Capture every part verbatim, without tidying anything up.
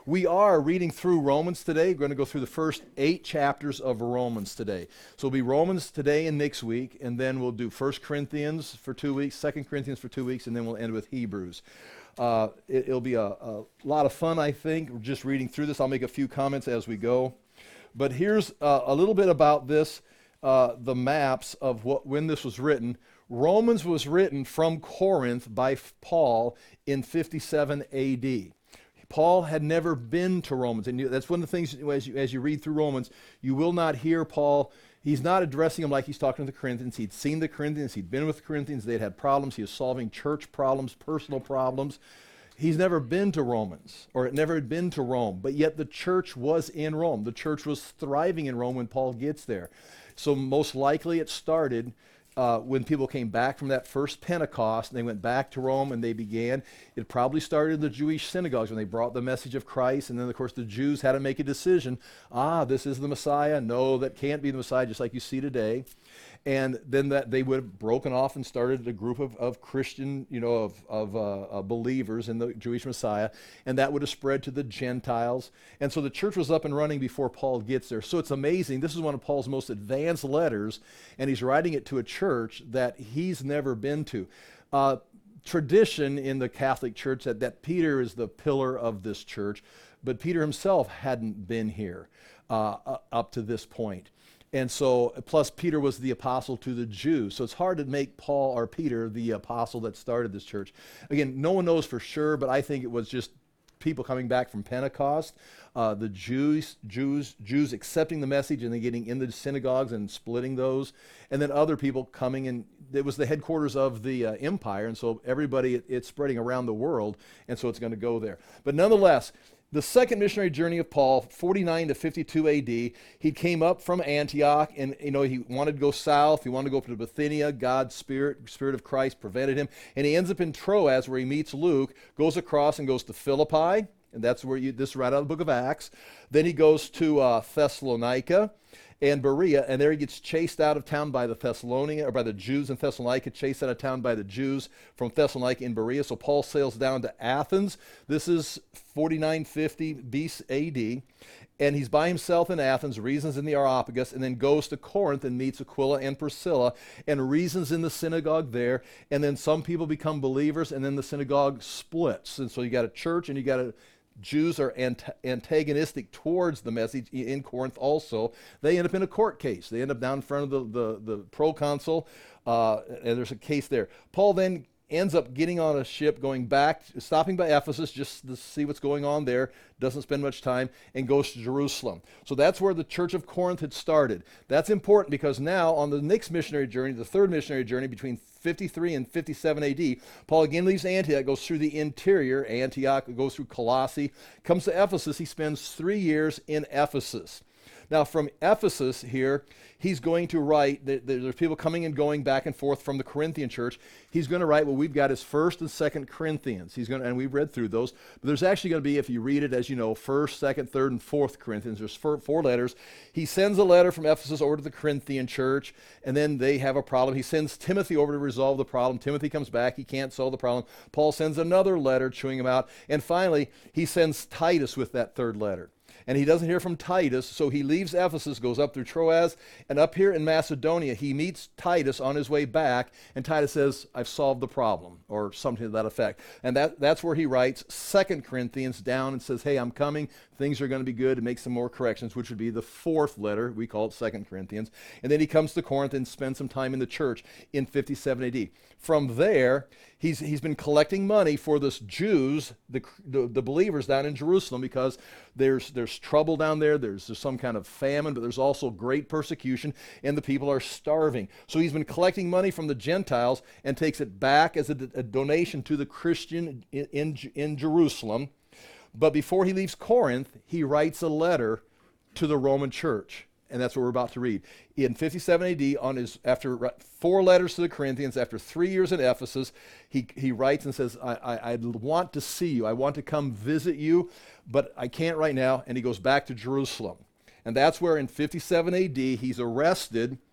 We are reading through Romans today. We're going to go through the first eight chapters of Romans today. So it'll be Romans today and next week, and then we'll do First Corinthians for two weeks, Second Corinthians for two weeks, and then we'll end with Hebrews. Uh, it, it'll be a, a lot of fun, I think, We're just reading through this. I'll make a few comments as we go. But here's uh, a little bit about this, uh, the maps of what when this was written. Romans was written from Corinth by Paul in fifty-seven A D. Paul had never been to Romans, and you, that's one of the things as you, as you read through Romans, you will not hear Paul. He's not addressing them like he's talking to the Corinthians. He'd seen the Corinthians, he'd been with the Corinthians, they'd had problems, he was solving church problems, personal problems. He's never been to Romans, or it never had been to Rome, but yet the church was in Rome. The church was thriving in Rome when Paul gets there. So most likely it started Uh, when people came back from that first Pentecost, and they went back to Rome and they began, it probably started in the Jewish synagogues when they brought the message of Christ, and then of course the Jews had to make a decision. Ah, this is the Messiah. No, that can't be the Messiah, just like you see today. And then that they would have broken off and started a group of, of Christian, you know, of, of uh, uh, believers in the Jewish Messiah, and that would have spread to the Gentiles. And so the church was up and running before Paul gets there. So it's amazing. This is one of Paul's most advanced letters, and he's writing it to a church that he's never been to. Uh, tradition in the Catholic Church that, that Peter is the pillar of this church, but Peter himself hadn't been here uh, uh, up to this point. And so, plus Peter was the apostle to the Jews. So it's hard to make Paul or Peter the apostle that started this church. Again, no one knows for sure, but I think it was just people coming back from Pentecost, uh, the Jews, Jews, Jews accepting the message and then getting into the synagogues and splitting those, and then other people coming in. It was the headquarters of the uh, empire, and so everybody, it, it's spreading around the world, and so it's going to go there. But nonetheless, the second missionary journey of Paul, forty-nine to fifty-two A D, he came up from Antioch, and you know he wanted to go south. He wanted to go to Bithynia. God's Spirit, Spirit of Christ, prevented him, and he ends up in Troas, where he meets Luke, goes across and goes to Philippi, and that's where you. This is right out of the book of Acts. Then he goes to uh, Thessalonica and Berea, and there he gets chased out of town by the Thessalonians, or by the Jews in Thessalonica, chased out of town by the Jews from Thessalonica in Berea. So Paul sails down to Athens. This is forty-nine fifty B C A D, and he's by himself in Athens, reasons in the Areopagus, and then goes to Corinth and meets Aquila and Priscilla, and reasons in the synagogue there, and then some people become believers, and then the synagogue splits. And so you got a church, and you got a Jews are ant- antagonistic towards the message in Corinth also. They end up in a court case. They end up down in front of the, the, the proconsul, uh, and there's a case there. Paul then ends up getting on a ship, going back, stopping by Ephesus just to see what's going on there, doesn't spend much time, and goes to Jerusalem. So that's where the church of Corinth had started. That's important because now on the next missionary journey, the third missionary journey between fifty-three and fifty-seven A D, Paul again leaves Antioch, goes through the interior, Antioch, goes through Colossae, comes to Ephesus. He spends three years in Ephesus. Now, from Ephesus here, he's going to write, there's people coming and going back and forth from the Corinthian church. He's going to write what we've got is First and Second Corinthians. He's going to, and we've read through those. But there's actually going to be, if you read it, as you know, First, Second, Third, and Fourth Corinthians. There's four, four letters. He sends a letter from Ephesus over to the Corinthian church, and then they have a problem. He sends Timothy over to resolve the problem. Timothy comes back. He can't solve the problem. Paul sends another letter chewing him out. And finally, he sends Titus with that third letter. And he doesn't hear from Titus, so he leaves Ephesus, goes up through Troas, and up here in Macedonia, he meets Titus on his way back, and Titus says, I've solved the problem, or something to that effect. And that, that's where he writes Second Corinthians down and says, hey, I'm coming, things are going to be good, and makes some more corrections, which would be the fourth letter. We call it Second Corinthians. And then he comes to Corinth and spends some time in the church in fifty-seven A D. From there, he's he's been collecting money for the Jews, the, the, the believers down in Jerusalem, because there's there's trouble down there. There's, there's some kind of famine, but there's also great persecution, and the people are starving. So he's been collecting money from the Gentiles and takes it back as a, a donation to the Christian in, in, in Jerusalem. But before he leaves Corinth, he writes a letter to the Roman church. And that's what we're about to read. In fifty-seven A D, on his after four letters to the Corinthians, after three years in Ephesus, he, he writes and says, I, I, I want to see you. I want to come visit you, but I can't right now. And he goes back to Jerusalem. And that's where in fifty-seven A D, he's arrested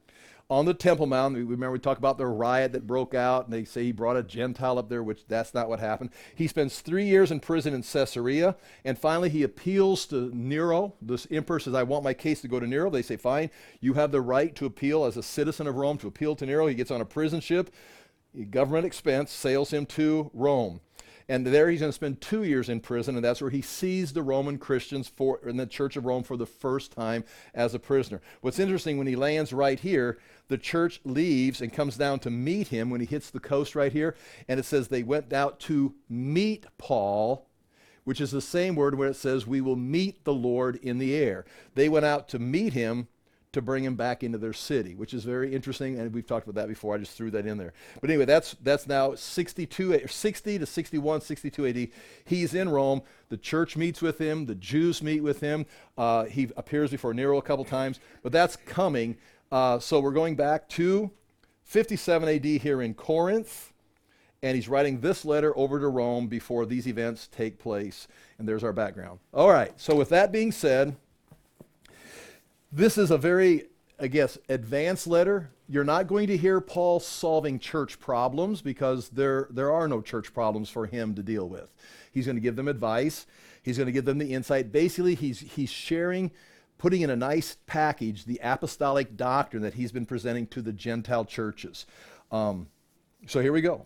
on the Temple Mount. We remember we talked about the riot that broke out, and they say he brought a Gentile up there, which that's not what happened. He spends three years in prison in Caesarea, and finally he appeals to Nero. This emperor says, I want my case to go to Nero. They say, fine, you have the right to appeal as a citizen of Rome, to appeal to Nero. He gets on a prison ship, government expense, sails him to Rome. And there he's going to spend two years in prison, and that's where he sees the Roman Christians for, in the Church of Rome for the first time as a prisoner. What's interesting, when he lands right here, the church leaves and comes down to meet him when he hits the coast right here, and it says they went out to meet Paul, which is the same word where it says we will meet the Lord in the air. They went out to meet him to bring him back into their city, which is very interesting, and we've talked about that before. I just threw that in there. But anyway, that's that's now sixty-two, sixty to sixty-one, sixty-two A D. He's in Rome. The church meets with him. The Jews meet with him. Uh, he appears before Nero a couple times, but that's coming. Uh, so we're going back to fifty-seven A D here in Corinth, and he's writing this letter over to Rome before these events take place, and there's our background. All right, so with that being said, this is a very, I guess, advanced letter. You're not going to hear Paul solving church problems because there, there are no church problems for him to deal with. He's going to give them advice. He's going to give them the insight. Basically, he's, he's sharing, putting in a nice package, the apostolic doctrine that he's been presenting to the Gentile churches. Um, so here we go.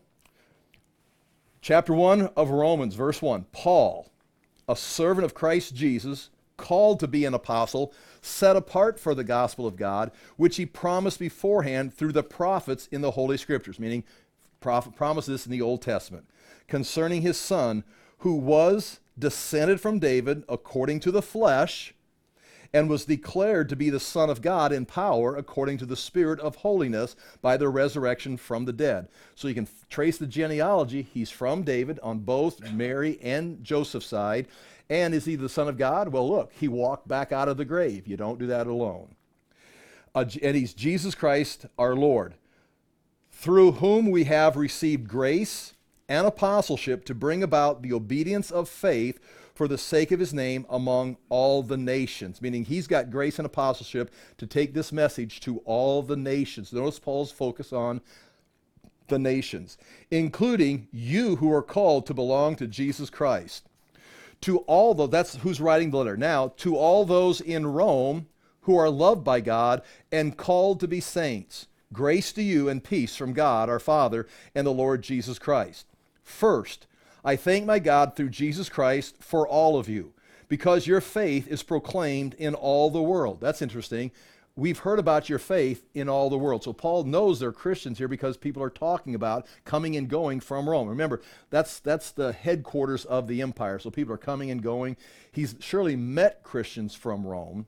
Chapter one of Romans, verse one. Paul, a servant of Christ Jesus, called to be an apostle, set apart for the gospel of God, which he promised beforehand through the prophets in the Holy Scriptures, meaning prophet promised this in the Old Testament, concerning his Son, who was descended from David according to the flesh, and was declared to be the Son of God in power according to the Spirit of holiness by the resurrection from the dead. So you can f- trace the genealogy. He's from David on both Mary and Joseph's side. And is he the Son of God? Well, look, he walked back out of the grave. You don't do that alone. Uh, and he's Jesus Christ, our Lord, through whom we have received grace and apostleship to bring about the obedience of faith for the sake of his name among all the nations. Meaning he's got grace and apostleship to take this message to all the nations. Notice Paul's focus on the nations, including you who are called to belong to Jesus Christ. To all those, that's who's writing the letter. Now, to all those in Rome who are loved by God and called to be saints, grace to you and peace from God our Father and the Lord Jesus Christ. First, I thank my God through Jesus Christ for all of you, because your faith is proclaimed in all the world. That's interesting. We've heard about your faith in all the world. So Paul knows they're Christians here because people are talking about coming and going from Rome. Remember, that's that's the headquarters of the empire. So people are coming and going. He's surely met Christians from Rome.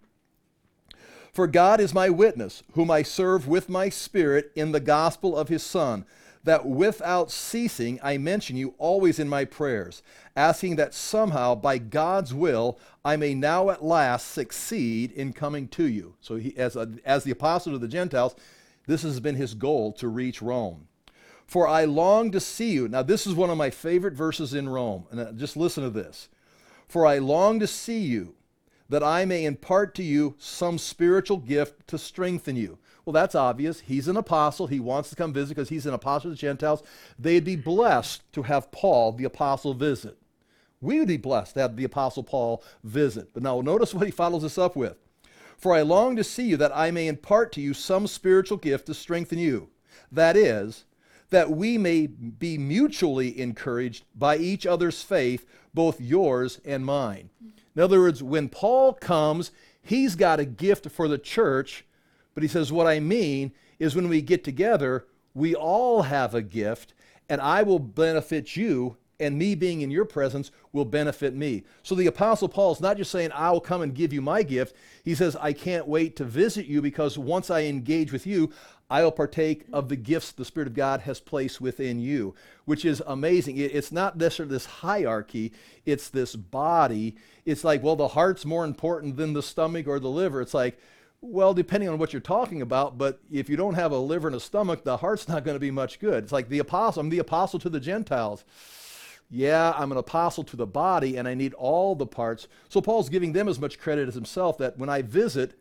For God is my witness, whom I serve with my spirit in the gospel of his Son, that without ceasing I mention you always in my prayers, asking that somehow by God's will I may now at last succeed in coming to you. So he, as, a, as the apostle to the Gentiles, this has been his goal, to reach Rome. For I long to see you. Now this is one of my favorite verses in Rome, and just listen to this. For I long to see you, that I may impart to you some spiritual gift to strengthen you. Well, that's obvious. He's an apostle. He wants to come visit because he's an apostle to the Gentiles. They'd be blessed to have Paul, the apostle, visit. We would be blessed to have the apostle Paul visit. But now notice what he follows this up with. For I long to see you that I may impart to you some spiritual gift to strengthen you. That is, that we may be mutually encouraged by each other's faith, both yours and mine. In other words, when Paul comes, he's got a gift for the church. But he says, what I mean is when we get together, we all have a gift, and I will benefit you, and me being in your presence will benefit me. So the Apostle Paul is not just saying, I'll come and give you my gift. He says, I can't wait to visit you, because once I engage with you, I will partake of the gifts the Spirit of God has placed within you, which is amazing. It's not necessarily this hierarchy. It's this body. It's like, well, the heart's more important than the stomach or the liver. It's like, well, depending on what you're talking about, but if you don't have a liver and a stomach, the heart's not going to be much good. It's like the apostle, I'm the apostle to the Gentiles. Yeah, I'm an apostle to the body, and I need all the parts. So Paul's giving them as much credit as himself, that when I visit,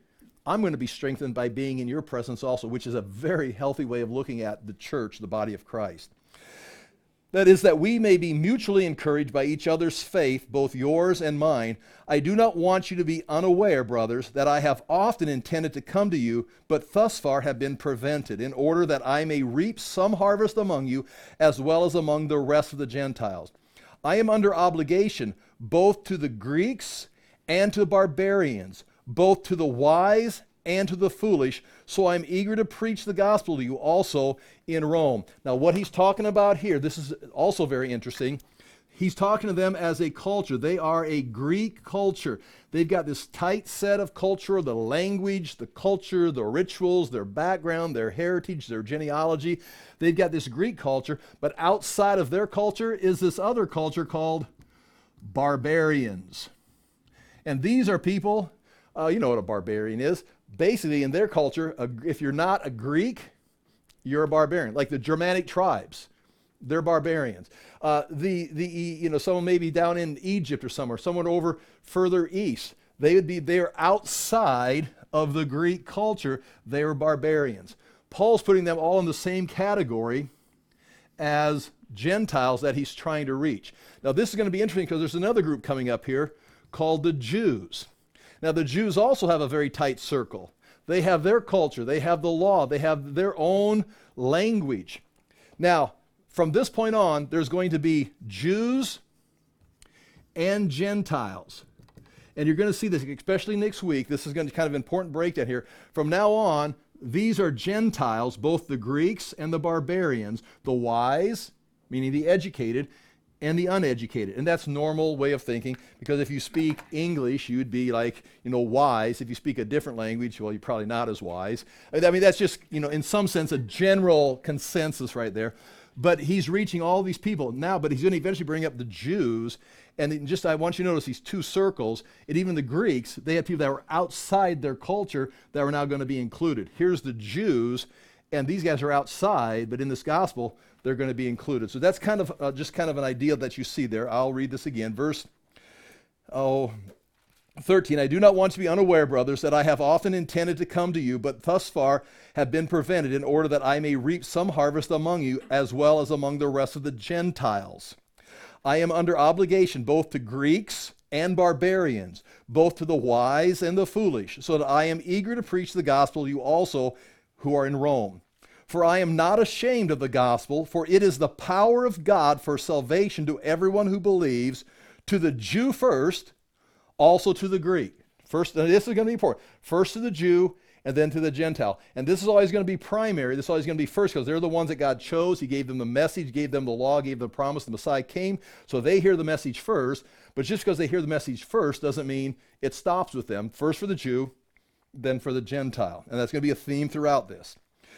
I'm going to be strengthened by being in your presence also, which is a very healthy way of looking at the church, the body of Christ. That is, that we may be mutually encouraged by each other's faith, both yours and mine. I do not want you to be unaware, brothers, that I have often intended to come to you, but thus far have been prevented, in order that I may reap some harvest among you, as well as among the rest of the Gentiles. I am under obligation both to the Greeks and to the barbarians, both to the wise and to the foolish, so I'm eager to preach the gospel to you also in Rome. Now, what he's talking about here, this is also very interesting. He's talking to them as a culture. They are a Greek culture. They've got this tight set of culture, the language, the culture, the rituals, their background, their heritage, their genealogy. They've got this Greek culture, but outside of their culture is this other culture called barbarians. And these are people, uh, you know what a barbarian is. Basically, in their culture, a, if you're not a Greek, you're a barbarian. Like the Germanic tribes, they're barbarians. Uh, the the you know someone maybe down in Egypt or somewhere, someone over further east, they would be they're outside of the Greek culture. They are barbarians. Paul's putting them all in the same category as Gentiles that he's trying to reach. Now, this is going to be interesting because there's another group coming up here called the Jews. Now, the Jews also have a very tight circle. They have their culture, they have the law, they have their own language. Now, from this point on, there's going to be Jews and Gentiles. And you're going to see this, especially next week. This is going to be kind of an important breakdown here. From now on, these are Gentiles, both the Greeks and the barbarians, the wise, meaning the educated, and the uneducated. And that's normal way of thinking, because if you speak English, you'd be like, you know, wise. If you speak a different language, well, you're probably not as wise. I mean, that's just, you know, in some sense, a general consensus right there. But he's reaching all these people now, but he's going to eventually bring up the Jews. And just, I want you to notice these two circles, and even the Greeks, they had people that were outside their culture that were now going to be included. Here's the Jews, and these guys are outside, but in this gospel, they're going to be included. So that's kind of uh, just kind of an idea that you see there. I'll read this again. Verse oh, thirteen, I do not want to be unaware, brothers, that I have often intended to come to you, but thus far have been prevented, in order that I may reap some harvest among you, as well as among the rest of the Gentiles. I am under obligation both to Greeks and barbarians, both to the wise and the foolish, so that I am eager to preach the gospel to you also who are in Rome. For I am not ashamed of the gospel, for it is the power of God for salvation to everyone who believes, to the Jew first, also to the Greek. First, and this is going to be important. First to the Jew, and then to the Gentile. And this is always going to be primary. This is always going to be first, because they're the ones that God chose. He gave them the message, gave them the law, gave them the promise. The Messiah came, so they hear the message first. But just because they hear the message first doesn't mean it stops with them. First for the Jew, then for the Gentile. And that's going to be a theme throughout this.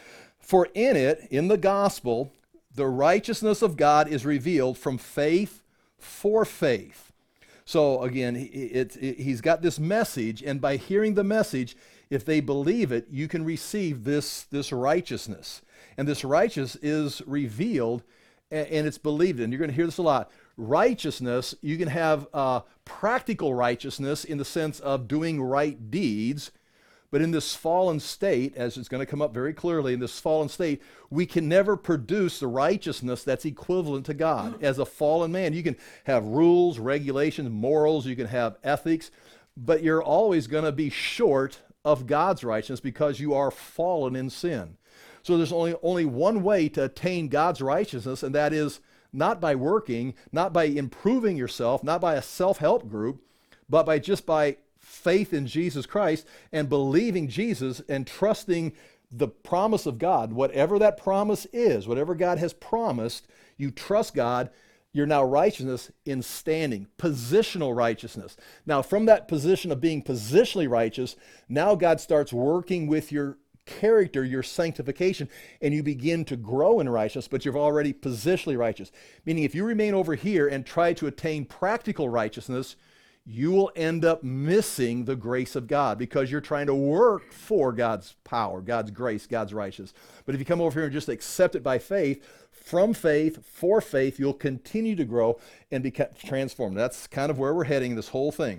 For in it, in the gospel, the righteousness of God is revealed from faith for faith. So again, it, it, he's got this message, and by hearing the message, if they believe it, you can receive this, this righteousness. And this righteousness is revealed, and, and it's believed in. You're going to hear this a lot. Righteousness, you can have uh, practical righteousness in the sense of doing right deeds. But in this fallen state, as it's going to come up very clearly, in this fallen state, we can never produce the righteousness that's equivalent to God. As a fallen man, you can have rules, regulations, morals, you can have ethics, but you're always going to be short of God's righteousness because you are fallen in sin. So there's only, only one way to attain God's righteousness, and that is not by working, not by improving yourself, not by a self-help group, but by just by faith in Jesus Christ and believing Jesus and trusting the promise of God. Whatever that promise is, whatever God has promised, you trust God. You're now righteousness in standing, positional righteousness. Now, from that position of being positionally righteous, now God starts working with your character, your sanctification, and you begin to grow in righteousness, but you're already positionally righteous. Meaning if you remain over here and try to attain practical righteousness, you will end up missing the grace of God because you're trying to work for God's power, God's grace, God's righteousness. But if you come over here and just accept it by faith, from faith, for faith, you'll continue to grow and be transformed. That's kind of where we're heading this whole thing.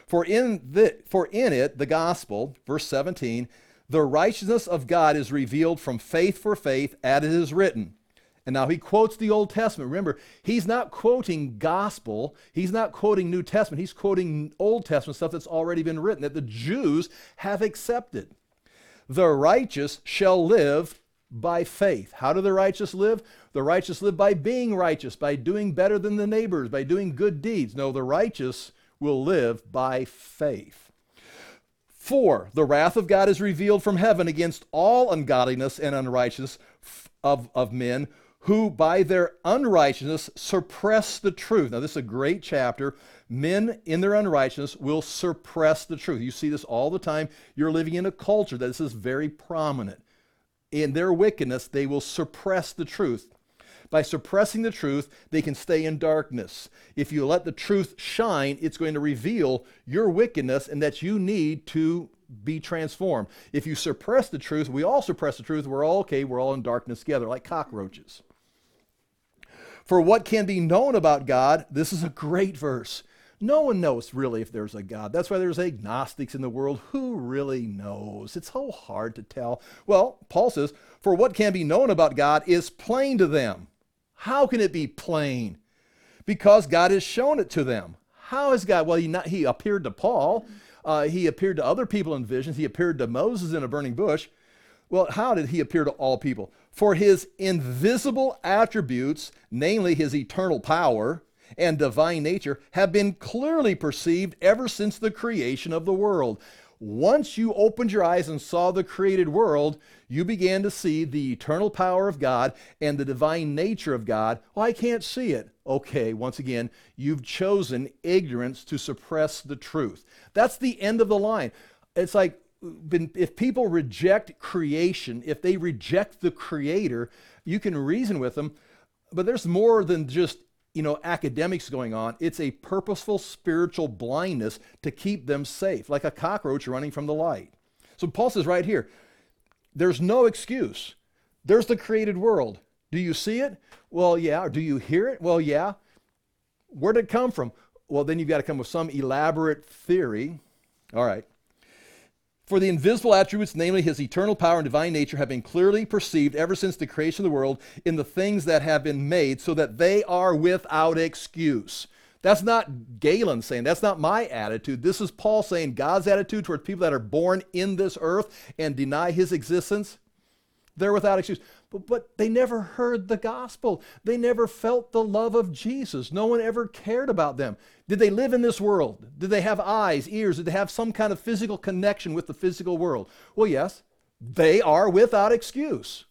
For in, the, for in it, the gospel, verse seventeen, the righteousness of God is revealed from faith for faith, as it is written. And now he quotes the Old Testament. Remember, he's not quoting gospel. He's not quoting New Testament. He's quoting Old Testament stuff that's already been written, that the Jews have accepted. The righteous shall live by faith. How do the righteous live? The righteous live by being righteous, by doing better than the neighbors, by doing good deeds. No, the righteous will live by faith. For the wrath of God is revealed from heaven against all ungodliness and unrighteousness of, of men, who by their unrighteousness suppress the truth. Now, this is a great chapter. Men in their unrighteousness will suppress the truth. You see this all the time. You're living in a culture that this is very prominent. In their wickedness, they will suppress the truth. By suppressing the truth, they can stay in darkness. If you let the truth shine, it's going to reveal your wickedness and that you need to be transformed. If you suppress the truth, we all suppress the truth, we're all okay, we're all in darkness together, like cockroaches. For what can be known about God, this is a great verse. No one knows really if there's a God. That's why there's agnostics in the world. Who really knows? It's so hard to tell. Well, Paul says, for what can be known about God is plain to them. How can it be plain? Because God has shown it to them. How is God? Well, he, not, he appeared to Paul. Uh, he appeared to other people in visions. He appeared to Moses in a burning bush. Well, how did he appear to all people? For his invisible attributes, namely his eternal power and divine nature, have been clearly perceived ever since the creation of the world. Once you opened your eyes and saw the created world, you began to see the eternal power of God and the divine nature of God. Oh, I can't see it. Okay, once again, you've chosen ignorance to suppress the truth. That's the end of the line. It's like, if people reject creation, if they reject the Creator, you can reason with them, but there's more than just you know, academics going on. It's a purposeful spiritual blindness to keep them safe, like a cockroach running from the light. So Paul says right here, there's no excuse. There's the created world. Do you see it? Well, yeah. Or do you hear it? Well, yeah. Where did it come from? Well, then you've got to come with some elaborate theory. All right. For the invisible attributes, namely his eternal power and divine nature, have been clearly perceived ever since the creation of the world in the things that have been made, so that they are without excuse. That's not Galen saying, that's not my attitude. This is Paul saying God's attitude towards people that are born in this earth and deny his existence. They're without excuse. But, but they never heard the gospel. They never felt the love of Jesus. No one ever cared about them. Did they live in this world? Did they have eyes, ears? Did they have some kind of physical connection with the physical world? Well, yes, they are without excuse.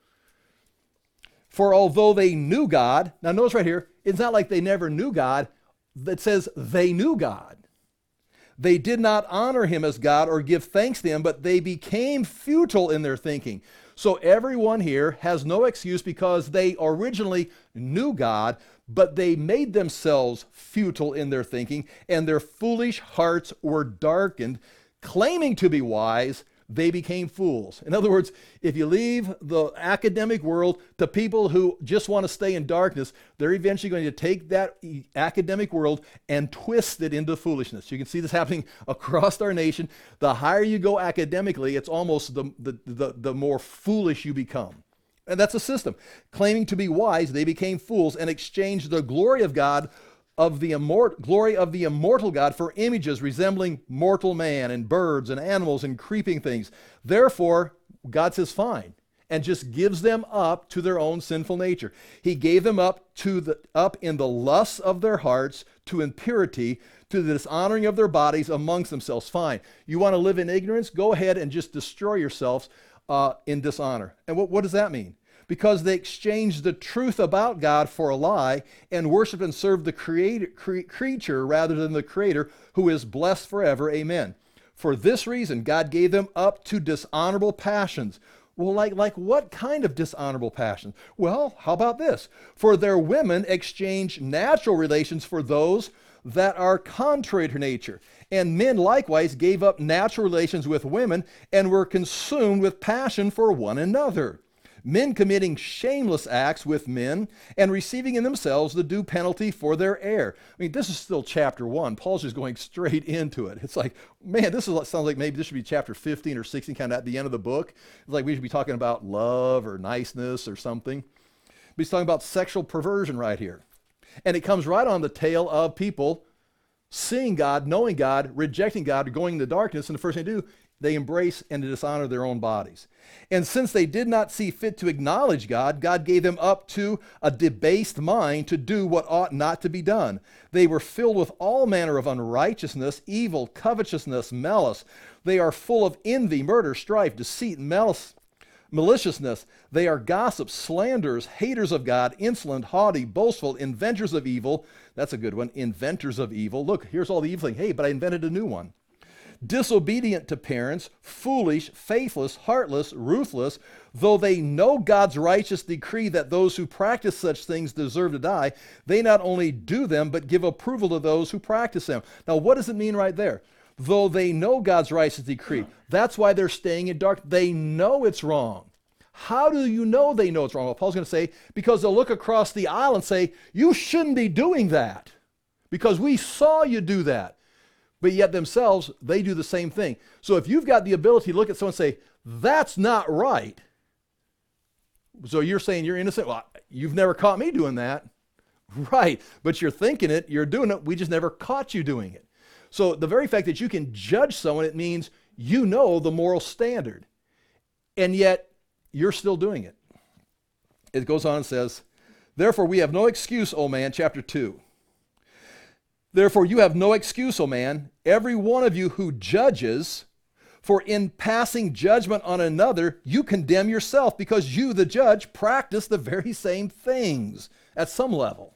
For although they knew God, now notice right here, it's not like they never knew God. It says they knew God. They did not honor him as God or give thanks to him, but they became futile in their thinking. So everyone here has no excuse because they originally knew God, but they made themselves futile in their thinking, and their foolish hearts were darkened. Claiming to be wise, they became fools. In other words, if you leave the academic world to people who just want to stay in darkness, they're eventually going to take that academic world and twist it into foolishness. You can see this happening across our nation. The higher you go academically, it's almost the, the, the, the more foolish you become. And that's a system. Claiming to be wise, they became fools and exchanged the glory of God of the immort- glory of the immortal God for images resembling mortal man and birds and animals and creeping things. Therefore, God says fine, and just gives them up to their own sinful nature. He gave them up to the up in the lusts of their hearts, to impurity, to the dishonoring of their bodies amongst themselves. Fine. You want to live in ignorance? Go ahead and just destroy yourselves uh, in dishonor. And what, what does that mean? Because they exchanged the truth about God for a lie and worshiped and served the creator, cre- creature rather than the Creator, who is blessed forever. Amen. For this reason, God gave them up to dishonorable passions. Well, like, like what kind of dishonorable passions? Well, how about this? For their women exchanged natural relations for those that are contrary to nature. And men likewise gave up natural relations with women and were consumed with passion for one another. men committing shameless acts with men and receiving in themselves the due penalty for their error. I mean, this is still chapter one. Paul's just going straight into it. It's like, man, this is sounds like maybe this should be chapter fifteen or sixteen, kind of at the end of the book. It's like we should be talking about love or niceness or something. But he's talking about sexual perversion right here. And it comes right on the tail of people seeing God, knowing God, rejecting God, going into darkness, and the first thing they do, they embrace and dishonor their own bodies. And since they did not see fit to acknowledge God, God gave them up to a debased mind to do what ought not to be done. They were filled with all manner of unrighteousness, evil, covetousness, malice. They are full of envy, murder, strife, deceit, malice, maliciousness. They are gossips, slanderers, haters of God, insolent, haughty, boastful, inventors of evil. That's a good one. Inventors of evil. Look, here's all the evil thing. Hey, but I invented a new one. Disobedient to parents, foolish, faithless, heartless, ruthless, though they know God's righteous decree that those who practice such things deserve to die, they not only do them, but give approval to those who practice them. Now, what does it mean right there? Though they know God's righteous decree. That's why they're staying in dark. They know it's wrong. How do you know they know it's wrong? Well, Paul's going to say, because they'll look across the aisle and say, you shouldn't be doing that because we saw you do that. But yet themselves, they do the same thing. So if you've got the ability to look at someone and say, that's not right. So you're saying you're innocent? Well, you've never caught me doing that. Right, but you're thinking it, you're doing it, we just never caught you doing it. So the very fact that you can judge someone, it means you know the moral standard. And yet, you're still doing it. It goes on and says, therefore we have no excuse, O man, chapter two. Therefore you have no excuse, O man, every one of you who judges, for in passing judgment on another, you condemn yourself, because you, the judge, practice the very same things at some level.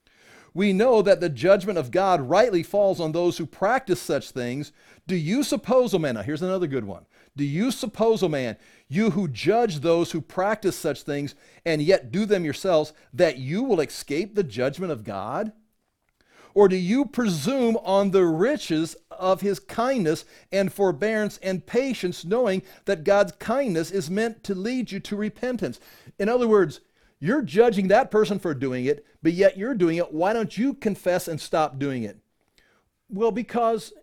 We know that the judgment of God rightly falls on those who practice such things. Do you suppose, O man, now here's another good one. Do you suppose, O man, you who judge those who practice such things and yet do them yourselves, that you will escape the judgment of God? Or do you presume on the riches of his kindness and forbearance and patience, knowing that God's kindness is meant to lead you to repentance? In other words, you're judging that person for doing it, but yet you're doing it. Why don't you confess and stop doing it? Well, because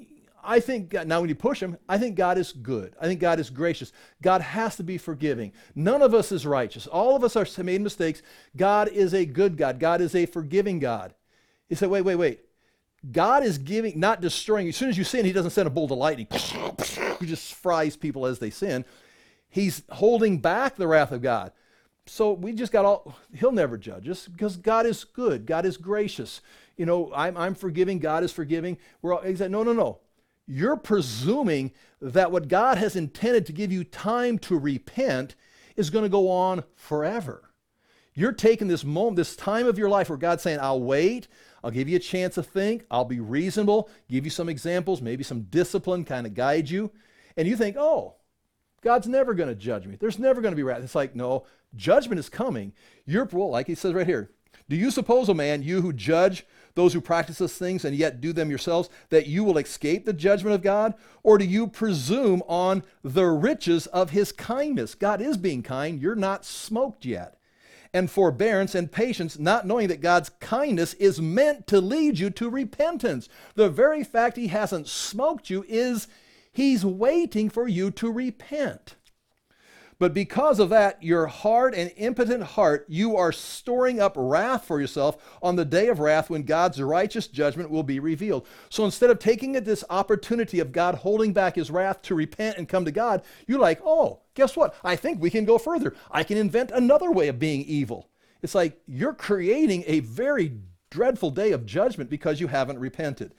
I think, God, now when you push him, I think God is good. I think God is gracious. God has to be forgiving. None of us is righteous. All of us are made mistakes. God is a good God. God is a forgiving God. He said, wait, wait, wait. God is giving, not destroying. As soon as you sin, he doesn't send a bolt of lightning. He just fries people as they sin. He's holding back the wrath of God. So we just got all, he'll never judge us because God is good. God is gracious. You know, I'm, I'm forgiving. God is forgiving. We're all, he said, no, no, no. You're presuming that what God has intended to give you time to repent is going to go on forever. You're taking this moment, this time of your life where God's saying, I'll wait. I'll give you a chance to think. I'll be reasonable, give you some examples, maybe some discipline, kind of guide you. And you think, oh, God's never going to judge me. There's never going to be wrath. It's like, no, judgment is coming. You're, well, like he says right here, do you suppose, O man, you who judge those who practice these things and yet do them yourselves, that you will escape the judgment of God? Or do you presume on the riches of his kindness? God is being kind. You're not smoked yet. And forbearance and patience, not knowing that God's kindness is meant to lead you to repentance. The very fact he hasn't smoked you is he's waiting for you to repent. But because of that, your hard and impotent heart, you are storing up wrath for yourself on the day of wrath when God's righteous judgment will be revealed. So instead of taking this opportunity of God holding back his wrath to repent and come to God, you're like, oh, guess what? I think we can go further. I can invent another way of being evil. It's like you're creating a very dreadful day of judgment because you haven't repented.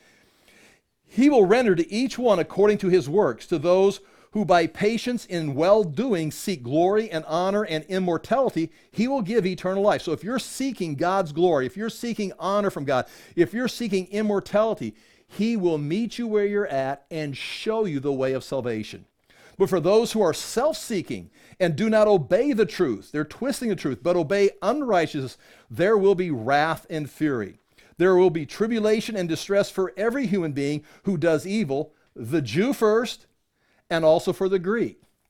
He will render to each one according to his works, to those who by patience in well-doing seek glory and honor and immortality, he will give eternal life. So if you're seeking God's glory, if you're seeking honor from God, if you're seeking immortality, he will meet you where you're at and show you the way of salvation. But for those who are self-seeking and do not obey the truth, they're twisting the truth, but obey unrighteousness, there will be wrath and fury. There will be tribulation and distress for every human being who does evil, the Jew first, and also for the Greek.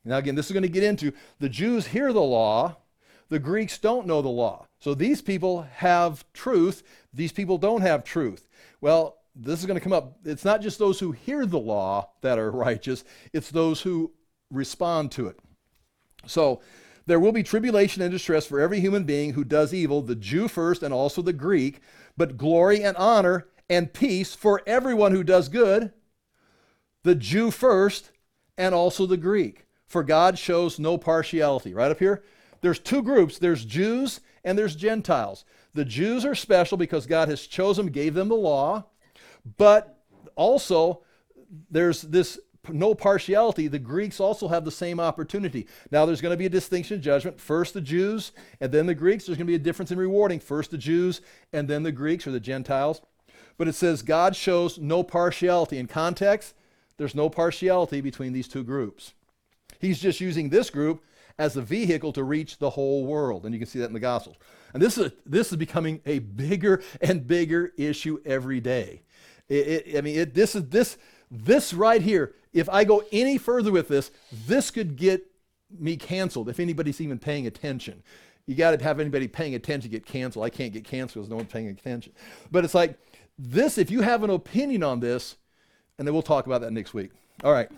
Now again, this is going to get into the Jews hear the law, the Greeks don't know the law. So these people have truth, these people don't have truth. Well, this is going to come up. It's not just those who hear the law that are righteous, it's those who respond to it. So there will be tribulation and distress for every human being who does evil, the Jew first and also the Greek, but glory and honor and peace for everyone who does good, the Jew first and also the Greek. For God shows no partiality. Right up here, there's two groups. There's Jews and there's Gentiles. The Jews are special because God has chosen, gave them the law, but also there's this no partiality. The Greeks also have the same opportunity. Now there's going to be a distinction in judgment. First the Jews and then the Greeks. There's going to be a difference in rewarding. First the Jews and then the Greeks or the Gentiles. But it says God shows no partiality. In context, there's no partiality between these two groups. He's just using this group as a vehicle to reach the whole world. And you can see that in the Gospels. And this is, a, this is becoming a bigger and bigger issue every day. It, it, I mean, it, this is this this right here. If I go any further with this, this could get me canceled if anybody's even paying attention. You got to have anybody paying attention to get canceled. I can't get canceled because no one's paying attention. But it's like this, if you have an opinion on this, and then we'll talk about that next week. All right.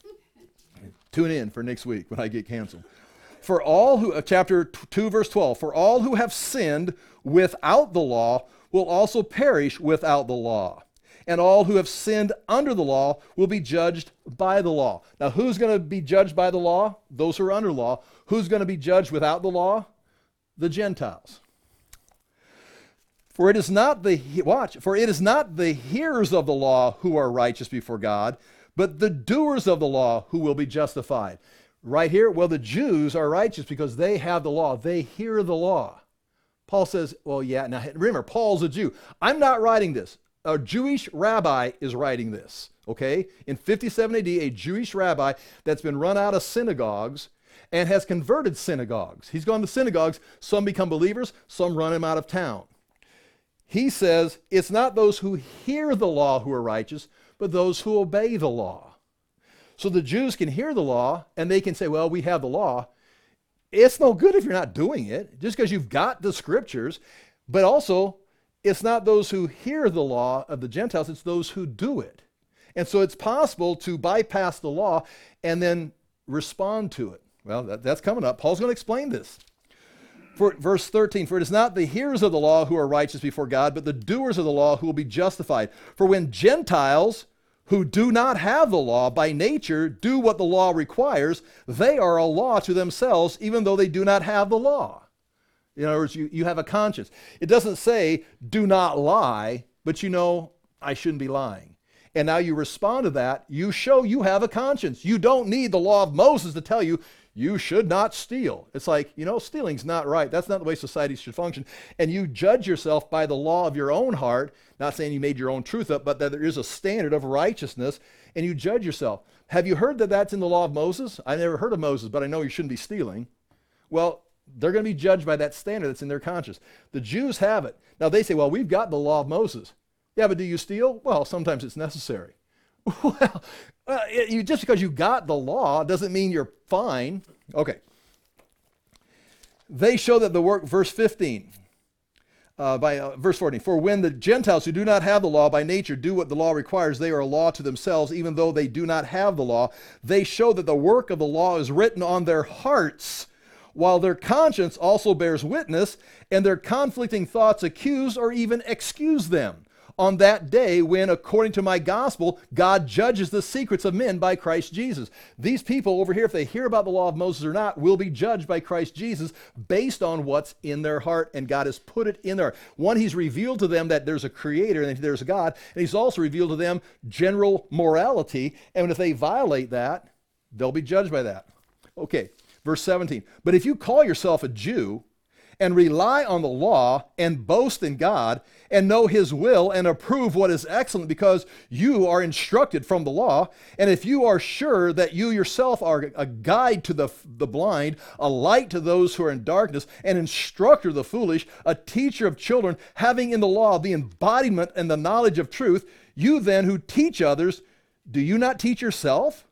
Tune in for next week when I get canceled. For all who, uh, chapter two, verse twelve, for all who have sinned without the law will also perish without the law. And all who have sinned under the law will be judged by the law. Now, who's going to be judged by the law? Those who are under law. Who's going to be judged without the law? The Gentiles. For it is not the, watch, for it is not the hearers of the law who are righteous before God, but the doers of the law who will be justified. Right here, well, the Jews are righteous because they have the law. They hear the law. Paul says, well, yeah, now remember, Paul's a Jew. I'm not writing this. A Jewish rabbi is writing this, okay? In fifty-seven A D, a Jewish rabbi that's been run out of synagogues and has converted synagogues. He's gone to synagogues. Some become believers. Some run him out of town. He says, it's not those who hear the law who are righteous, but those who obey the law. So the Jews can hear the law, and they can say, well, we have the law. It's no good if you're not doing it, just because you've got the scriptures. But also, it's not those who hear the law of the Gentiles, it's those who do it. And so it's possible to bypass the law and then respond to it. Well, that, that's coming up. Paul's going to explain this. For, verse thirteen, for it is not the hearers of the law who are righteous before God, but the doers of the law who will be justified. For when Gentiles who do not have the law by nature do what the law requires, they are a law to themselves, even though they do not have the law. In other words, you, you have a conscience. It doesn't say, do not lie, but you know, I shouldn't be lying. And now you respond to that. You show you have a conscience. You don't need the law of Moses to tell you, you should not steal. It's like, you know, stealing's not right. That's not the way society should function. And you judge yourself by the law of your own heart, not saying you made your own truth up, but that there is a standard of righteousness, and you judge yourself. Have you heard that that's in the law of Moses? I never heard of Moses, but I know you shouldn't be stealing. Well, they're going to be judged by that standard that's in their conscience. The Jews have it. Now they say, well, we've got the law of Moses. Yeah, but do you steal? Well, sometimes it's necessary. Well, uh, you, just because you got the law doesn't mean you're fine. Okay. They show that the work, verse fifteen, uh, by uh, verse fourteen, for when the Gentiles who do not have the law by nature do what the law requires, they are a law to themselves, even though they do not have the law. They show that the work of the law is written on their hearts, while their conscience also bears witness, and their conflicting thoughts accuse or even excuse them on that day when, according to my gospel, God judges the secrets of men by Christ Jesus. These people over here, if they hear about the law of Moses or not, will be judged by Christ Jesus based on what's in their heart, and God has put it in there. One, he's revealed to them that there's a creator and there's a God, and he's also revealed to them general morality, and if they violate that, they'll be judged by that. Okay, verse seventeen, but if you call yourself a Jew and rely on the law and boast in God and know his will and approve what is excellent because you are instructed from the law, and if you are sure that you yourself are a guide to the, the blind, a light to those who are in darkness, an instructor of the foolish, a teacher of children, having in the law the embodiment and the knowledge of truth, you then who teach others, do you not teach yourself?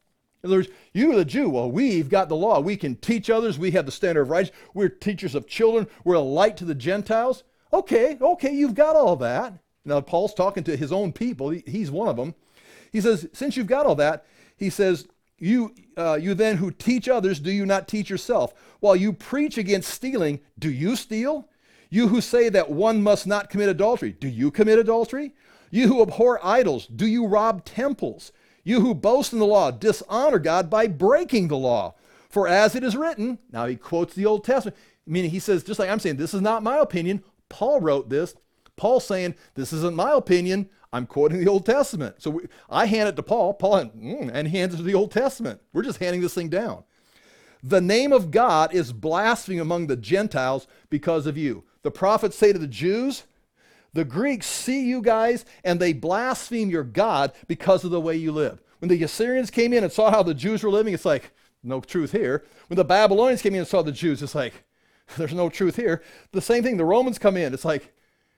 In other words, you're the Jew. Well, we've got the law. We can teach others. We have the standard of righteousness. We're teachers of children. We're a light to the Gentiles. Okay, okay, you've got all that. Now, Paul's talking to his own people. He, he's one of them. He says, since you've got all that, he says, you, uh, you then who teach others, do you not teach yourself? While you preach against stealing, do you steal? You who say that one must not commit adultery, do you commit adultery? You who abhor idols, do you rob temples? You who boast in the law, dishonor God by breaking the law. For as it is written, now he quotes the Old Testament, meaning he says, just like I'm saying, this is not my opinion. Paul wrote this. Paul's saying, this isn't my opinion. I'm quoting the Old Testament. So we, I hand it to Paul, Paul mm, and he hands it to the Old Testament. We're just handing this thing down. The name of God is blasphemed among the Gentiles because of you. The prophets say to the Jews, the Greeks see you guys and they blaspheme your God because of the way you live. When the Assyrians came in and saw how the Jews were living, it's like, no truth here. When the Babylonians came in and saw the Jews, it's like, there's no truth here. The same thing, the Romans come in, it's like,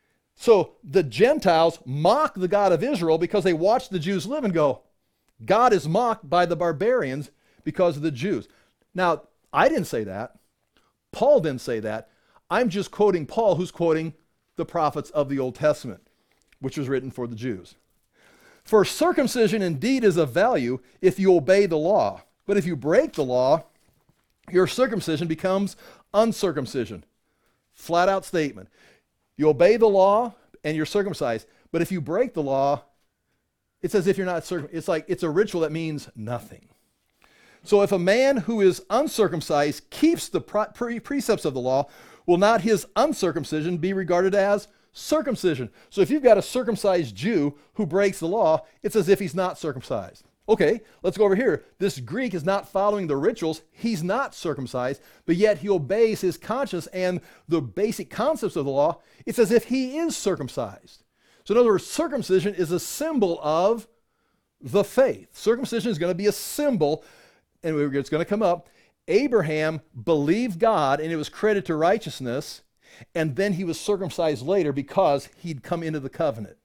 so the Gentiles mock the God of Israel because they watch the Jews live and go, God is mocked by the barbarians because of the Jews. Now, I didn't say that. Paul didn't say that. I'm just quoting Paul, who's quoting the prophets of the Old Testament, which was written for the Jews. For circumcision indeed is of value if you obey the law. But if you break the law, your circumcision becomes uncircumcision. Flat out statement. You obey the law and you're circumcised. But if you break the law, it's as if you're not circumcised. It's like it's a ritual that means nothing. So if a man who is uncircumcised keeps the pre- precepts of the law, will not his uncircumcision be regarded as circumcision? So if you've got a circumcised Jew who breaks the law, it's as if he's not circumcised. Okay, let's go over here. This Greek is not following the rituals. He's not circumcised, but yet he obeys his conscience and the basic concepts of the law. It's as if he is circumcised. So in other words, circumcision is a symbol of the faith. Circumcision is going to be a symbol, and it's going to come up. Abraham believed God and it was credited to righteousness, and then he was circumcised later because he'd come into the covenant.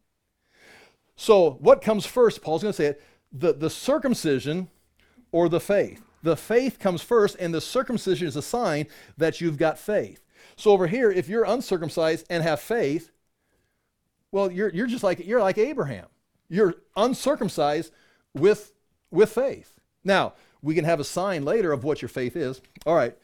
So what comes first? Paul's going to say it, the, the circumcision or the faith. The faith comes first and the circumcision is a sign that you've got faith. So over here, if you're uncircumcised and have faith, well, you're, you're just like, you're like Abraham. You're uncircumcised with, with faith. Now, we can have a sign later of what your faith is. All right.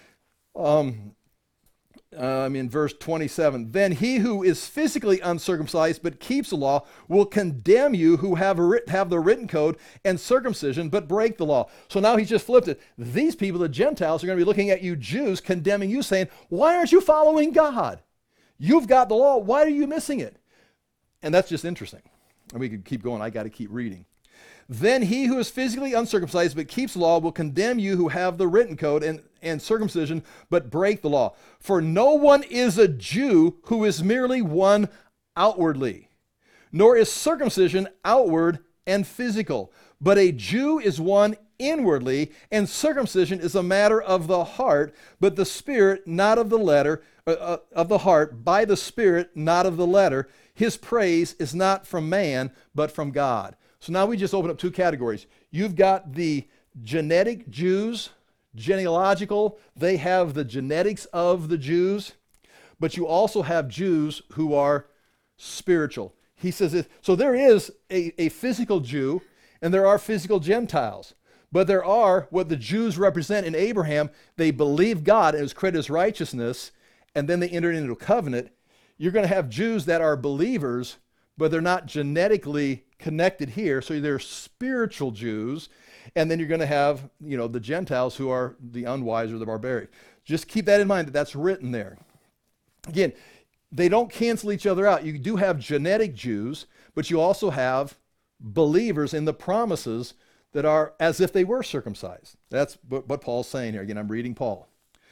Um, uh, I'm in verse twenty-seven. Then he who is physically uncircumcised but keeps the law will condemn you who have, a writ- have the written code and circumcision but break the law. So now he's just flipped it. These people, the Gentiles, are going to be looking at you Jews, condemning you, saying, why aren't you following God? You've got the law. Why are you missing it? And that's just interesting. And we could keep going. I got to keep reading. Then he who is physically uncircumcised but keeps the law will condemn you who have the written code and, and circumcision but break the law. For no one is a Jew who is merely one outwardly, nor is circumcision outward and physical. But a Jew is one inwardly, and circumcision is a matter of the heart, but the Spirit, not of the letter, uh, of the heart, by the Spirit, not of the letter. His praise is not from man, but from God. So now we just open up two categories. You've got the genetic Jews, genealogical, they have the genetics of the Jews, but you also have Jews who are spiritual. He says, it, so there is a, a physical Jew and there are physical Gentiles, but there are what the Jews represent in Abraham. They believe God and it was credited as righteousness, and then they entered into a covenant. You're going to have Jews that are believers, but they're not genetically connected here, so they're spiritual Jews, and then you're going to have, you know, the Gentiles who are the unwise or the barbaric. Just keep that in mind that that's written there. Again, they don't cancel each other out. You do have genetic Jews, but you also have believers in the promises that are as if they were circumcised. That's what, what Paul's saying here. Again, I'm reading Paul.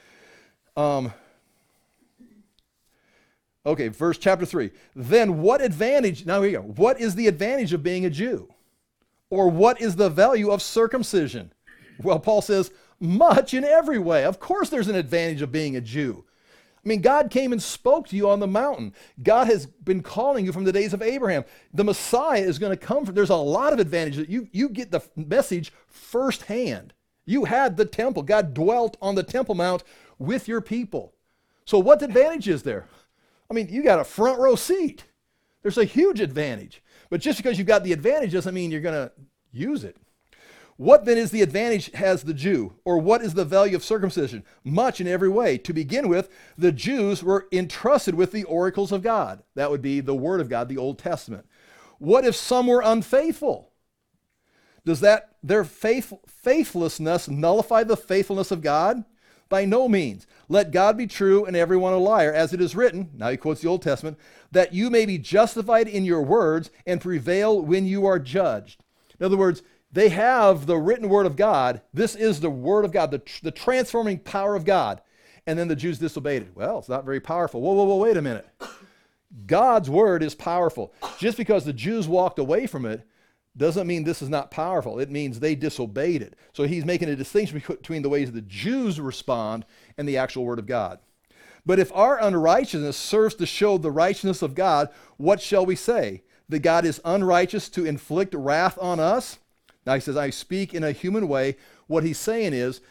Um, Okay, verse chapter three. Then what advantage, now here you go. What is the advantage of being a Jew? Or what is the value of circumcision? Well, Paul says, much in every way. Of course there's an advantage of being a Jew. I mean, God came and spoke to you on the mountain. God has been calling you from the days of Abraham. The Messiah is going to come from, there's a lot of advantages. You, you get the message firsthand. You had the temple. God dwelt on the Temple Mount with your people. So what advantage is there? I mean, you got a front row seat. There's a huge advantage. But just because you've got the advantage doesn't mean you're going to use it. What then is the advantage has the Jew? Or what is the value of circumcision? Much in every way. To begin with, the Jews were entrusted with the oracles of God. That would be the Word of God, the Old Testament. What if some were unfaithful? Does that their faith, faithlessness nullify the faithfulness of God? By no means. Let God be true and everyone a liar, as it is written, now he quotes the Old Testament, that you may be justified in your words and prevail when you are judged. In other words, they have the written word of God. This is the word of God, the, the transforming power of God. And then the Jews disobeyed it. Well, it's not very powerful. Whoa, whoa, whoa, wait a minute. God's word is powerful. Just because the Jews walked away from it doesn't mean this is not powerful. It means they disobeyed it. So he's making a distinction between the ways the Jews respond and the actual word of God. But if our unrighteousness serves to show the righteousness of God, what shall we say? That God is unrighteous to inflict wrath on us? Now he says, I speak in a human way. What he's saying is,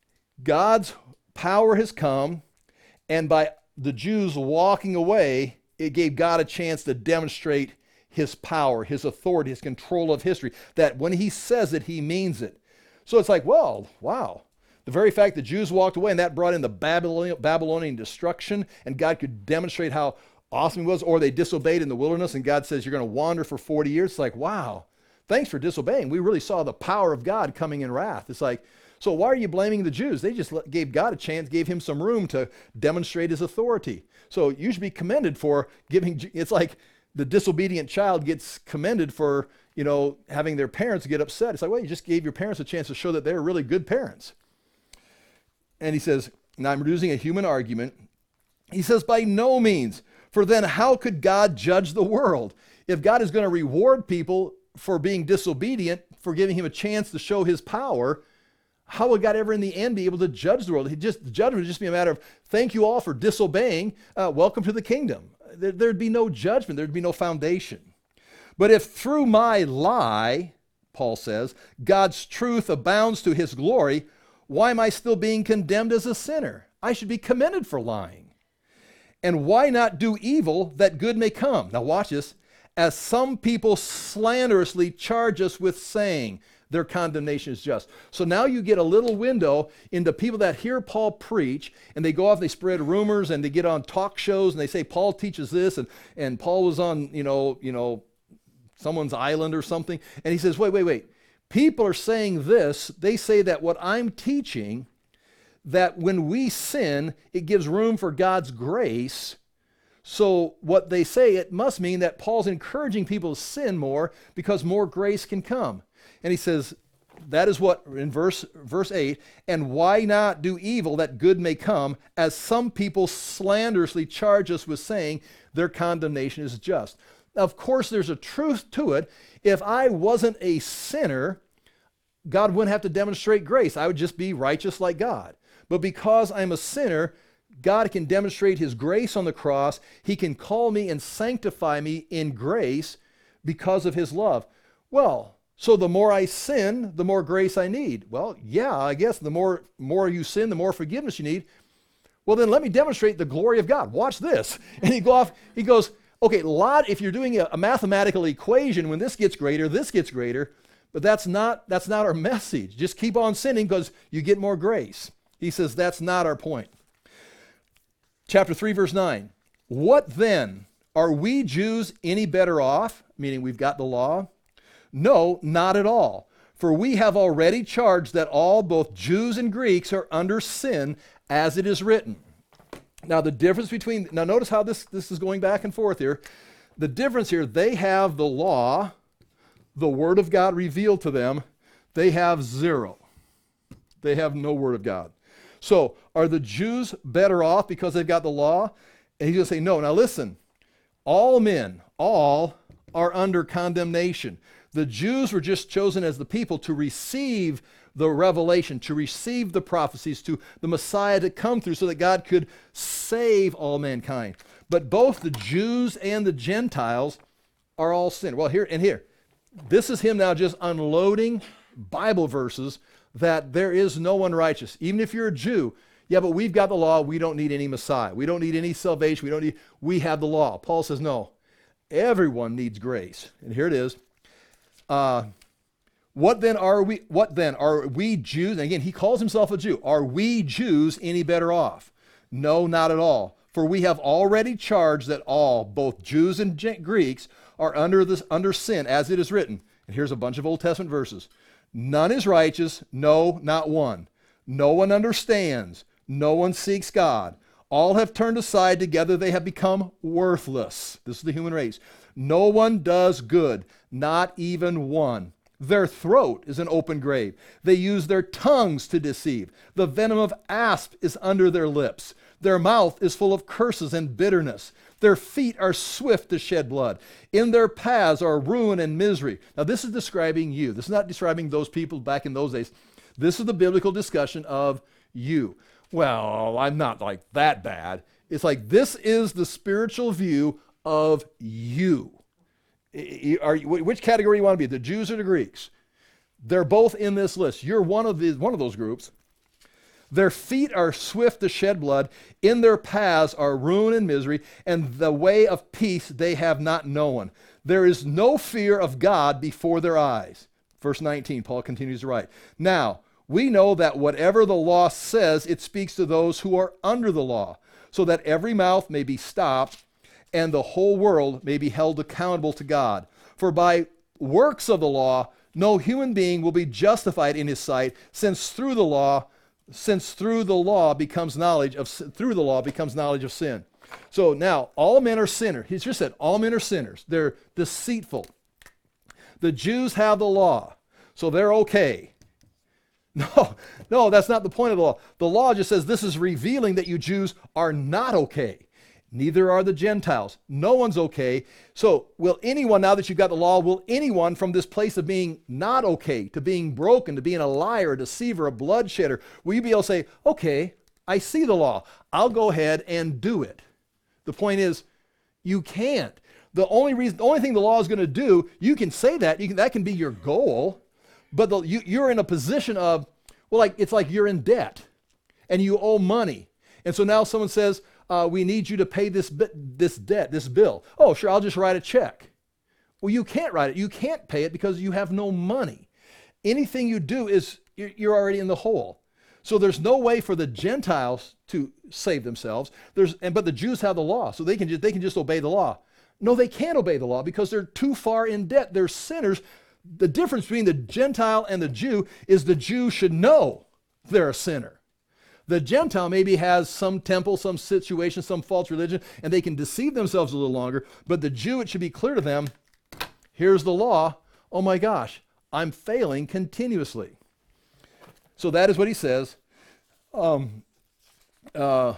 God's power has come, and by the Jews walking away, it gave God a chance to demonstrate his power, his authority, his control of history, that when he says it, he means it. So it's like, well, wow. The very fact that Jews walked away and that brought in the Babylonian, Babylonian destruction, and God could demonstrate how awesome he was, or they disobeyed in the wilderness and God says, you're going to wander for forty years. It's like, wow, thanks for disobeying. We really saw the power of God coming in wrath. It's like, so why are you blaming the Jews? They just gave God a chance, gave him some room to demonstrate his authority. So you should be commended for giving, it's like, the disobedient child gets commended for, you know, having their parents get upset. It's like, well, you just gave your parents a chance to show that they're really good parents. And he says, now I'm using a human argument. He says, by no means. For then how could God judge the world? If God is going to reward people for being disobedient, for giving him a chance to show his power, how would God ever in the end be able to judge the world? He just, the judgment would just be a matter of, thank you all for disobeying. Uh, welcome to the kingdom. There'd be no judgment. There'd be no foundation. But if through my lie, Paul says, God's truth abounds to his glory, why am I still being condemned as a sinner? I should be commended for lying. And why not do evil that good may come? Now watch this. As some people slanderously charge us with saying, their condemnation is just. So now you get a little window into people that hear Paul preach, and they go off, they spread rumors, and they get on talk shows, and they say Paul teaches this, and, and Paul was on, you know, you know, someone's island or something. And he says, wait, wait, wait. People are saying this. They say that what I'm teaching, that when we sin, it gives room for God's grace. So what they say, it must mean that Paul's encouraging people to sin more because more grace can come. And he says, that is what, in verse, verse eight, and why not do evil that good may come, as some people slanderously charge us with saying their condemnation is just. Of course, there's a truth to it. If I wasn't a sinner, God wouldn't have to demonstrate grace. I would just be righteous like God. But because I'm a sinner, God can demonstrate his grace on the cross. He can call me and sanctify me in grace because of his love. Well, so the more I sin, the more grace I need. Well, yeah, I guess the more, more you sin, the more forgiveness you need. Well, then let me demonstrate the glory of God. Watch this. And he go off, he goes, okay, lot, if you're doing a, a mathematical equation, when this gets greater, this gets greater, but that's not, that's not our message. Just keep on sinning because you get more grace. He says that's not our point. Chapter three, verse nine. What then? Are we Jews any better off? Meaning we've got the law. No, not at all. For we have already charged that all, both Jews and Greeks, are under sin, as it is written. Now the difference between, now notice how this, this is going back and forth here. The difference here, they have the law, the word of God revealed to them. They have zero. They have no word of God. So are the Jews better off because they've got the law? And he's going to say, no. Now listen, all men, all are under condemnation. The Jews were just chosen as the people to receive the revelation, to receive the prophecies, to the Messiah to come through so that God could save all mankind. But both the Jews and the Gentiles are all sinners. Well, here and here, this is him now just unloading Bible verses that there is no one righteous. Even if you're a Jew, yeah, but we've got the law. We don't need any Messiah. We don't need any salvation. We don't need, we have the law. Paul says, no, everyone needs grace. And here it is. Uh, what then are we, what then are we Jews? And again, he calls himself a Jew. Are we Jews any better off? No, not at all. For we have already charged that all, both Jews and Greeks, are under this, under sin, as it is written. And here's a bunch of Old Testament verses. None is righteous, no, not one. No one understands. No one seeks God. All have turned aside. Together they have become worthless. This is the human race. No one does good, not even one. Their throat is an open grave. They use their tongues to deceive. The venom of asp is under their lips. Their mouth is full of curses and bitterness. Their feet are swift to shed blood. In their paths are ruin and misery. Now this is describing you. This is not describing those people back in those days. This is the biblical discussion of you. Well, I'm not like that bad. It's like this is the spiritual view of you. Are you, which category you want to be, the Jews or the Greeks? They're both in this list. You're one of the one of those groups. Their feet are swift to shed blood. In their paths are ruin and misery, and the way of peace they have not known. There is no fear of God before their eyes. Verse nineteen, Paul continues to write. Now, we know that whatever the law says, it speaks to those who are under the law, so that every mouth may be stopped and the whole world may be held accountable to God. For by works of the law, no human being will be justified in his sight, since through the law, since through the law becomes knowledge of through the law becomes knowledge of sin. So now all men are sinners. He's just said all men are sinners. They're deceitful. The Jews have the law, so they're okay. No, no, that's not the point of the law. The law just says this is revealing that you Jews are not okay. Neither are the Gentiles. No one's okay. So will anyone, now that you've got the law, will anyone from this place of being not okay, to being broken, to being a liar, a deceiver, a bloodshedder, will you be able to say, okay, I see the law. I'll go ahead and do it. The point is, you can't. The only reason, the only thing the law is going to do, you can say that, you can, that can be your goal, but the, you, you're in a position of, well, like it's like you're in debt and you owe money. And so now someone says, Uh, we need you to pay this this debt, this bill. Oh, sure, I'll just write a check. Well, you can't write it. You can't pay it because you have no money. Anything you do is, you're already in the hole. So there's no way for the Gentiles to save themselves. There's, and but the Jews have the law, so they can just, they can just obey the law. No, they can't obey the law because they're too far in debt. They're sinners. The difference between the Gentile and the Jew is the Jew should know they're a sinner. The Gentile maybe has some temple, some situation, some false religion, and they can deceive themselves a little longer. But the Jew, it should be clear to them, here's the law. Oh my gosh, I'm failing continuously. So that is what he says. Um, uh,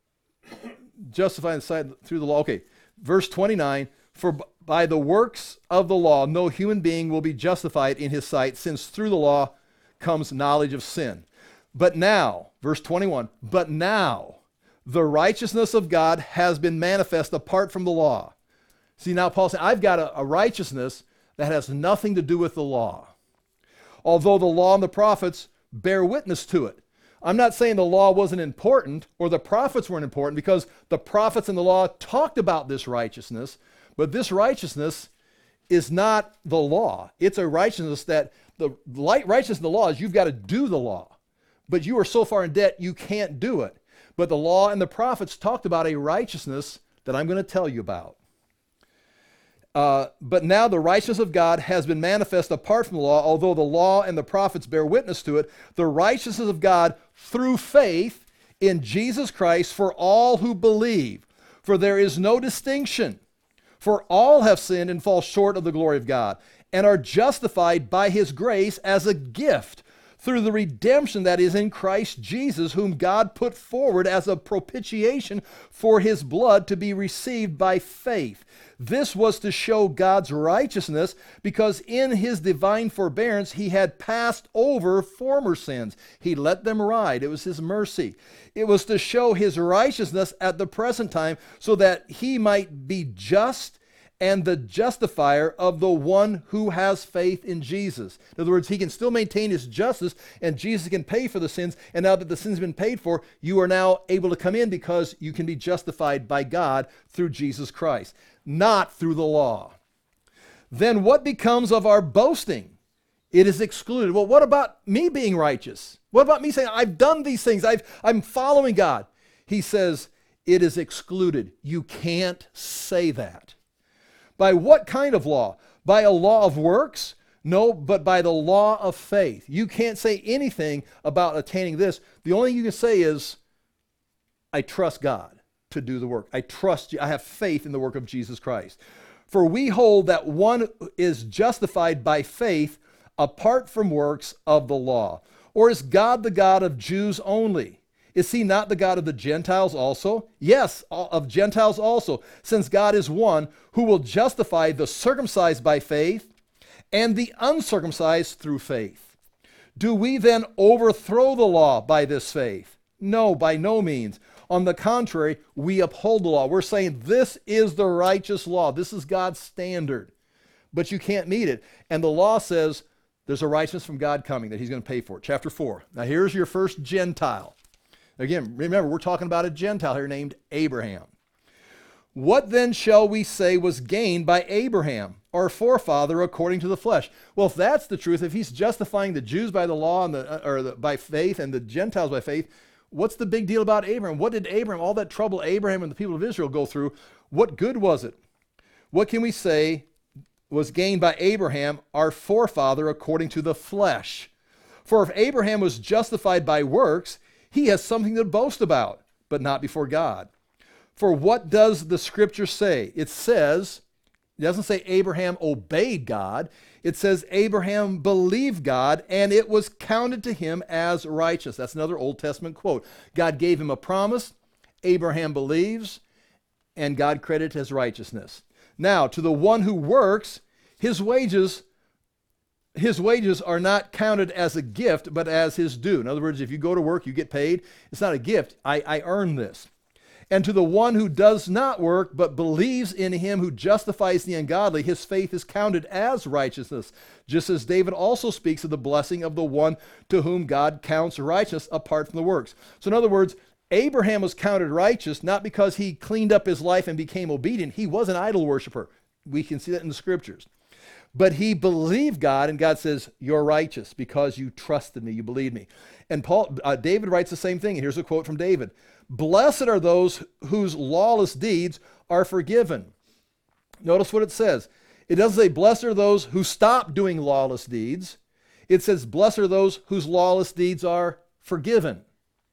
justifying the sight through the law. Okay, verse twenty-nine, for by the works of the law, no human being will be justified in his sight, since through the law comes knowledge of sin. But now, verse twenty-one, but now the righteousness of God has been manifest apart from the law. See, now Paul said, I've got a, a righteousness that has nothing to do with the law. Although the law and the prophets bear witness to it. I'm not saying the law wasn't important or the prophets weren't important, because the prophets and the law talked about this righteousness, but this righteousness is not the law. It's a righteousness that, the light righteousness in the law is you've got to do the law. But you are so far in debt, you can't do it. But the law and the prophets talked about a righteousness that I'm going to tell you about. Uh, but now the righteousness of God has been manifest apart from the law, although the law and the prophets bear witness to it, the righteousness of God through faith in Jesus Christ for all who believe. For there is no distinction, for all have sinned and fall short of the glory of God, and are justified by his grace as a gift through the redemption that is in Christ Jesus, whom God put forward as a propitiation for his blood to be received by faith. This was to show God's righteousness, because in his divine forbearance he had passed over former sins. He let them ride. It was his mercy. It was to show his righteousness at the present time, so that he might be just and the justifier of the one who has faith in Jesus. In other words, he can still maintain his justice, and Jesus can pay for the sins. And now that the sins have been paid for, you are now able to come in because you can be justified by God through Jesus Christ, not through the law. Then what becomes of our boasting? It is excluded. Well, what about me being righteous? What about me saying, I've done these things, I've, I'm following God? He says, it is excluded. You can't say that. By what kind of law? By a law of works? No, but by the law of faith. You can't say anything about attaining this. The only thing you can say is, I trust God to do the work. I trust you. I have faith in the work of Jesus Christ. For we hold that one is justified by faith apart from works of the law. Or is God the God of Jews only? Is he not the God of the Gentiles also? Yes, of Gentiles also, since God is one who will justify the circumcised by faith and the uncircumcised through faith. Do we then overthrow the law by this faith? No, by no means. On the contrary, we uphold the law. We're saying this is the righteous law. This is God's standard. But you can't meet it. And the law says there's a righteousness from God coming that he's going to pay for it. Chapter four. Now here's your first Gentile. Again, remember, we're talking about a Gentile here named Abraham. What then shall we say was gained by Abraham, our forefather, according to the flesh? Well, if that's the truth, if he's justifying the Jews by the law and the, or the, by faith and the Gentiles by faith, what's the big deal about Abraham? What did Abraham, all that trouble Abraham and the people of Israel go through, what good was it? What can we say was gained by Abraham, our forefather, according to the flesh? For if Abraham was justified by works, he has something to boast about, but not before God. For what does the scripture say? It says, it doesn't say Abraham obeyed God. It says Abraham believed God, and it was counted to him as righteous. That's another Old Testament quote. God gave him a promise. Abraham believes, and God credited his righteousness. Now, to the one who works, his wages His wages are not counted as a gift, but as his due. In other words, if you go to work, you get paid. It's not a gift. I, I earn this. And to the one who does not work, but believes in him who justifies the ungodly, his faith is counted as righteousness, just as David also speaks of the blessing of the one to whom God counts righteousness apart from the works. So in other words, Abraham was counted righteous not because he cleaned up his life and became obedient. He was an idol worshiper. We can see that in the scriptures. But he believed God, and God says, you're righteous because you trusted me, you believed me. And Paul, uh, David writes the same thing. And here's a quote from David. Blessed are those whose lawless deeds are forgiven. Notice what it says. It doesn't say, blessed are those who stop doing lawless deeds. It says, blessed are those whose lawless deeds are forgiven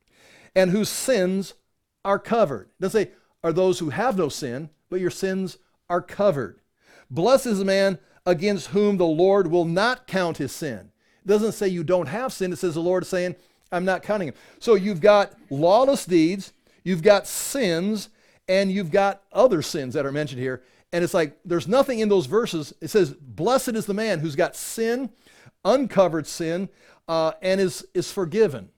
and whose sins are covered. It doesn't say, are those who have no sin, but your sins are covered. Blessed is the man against whom the Lord will not count his sin. It doesn't say you don't have sin. It says the Lord is saying, I'm not counting him. So you've got lawless deeds, you've got sins, and you've got other sins that are mentioned here. And it's like, there's nothing in those verses. It says, blessed is the man who's got sin, uncovered sin, uh, and is, is forgiven.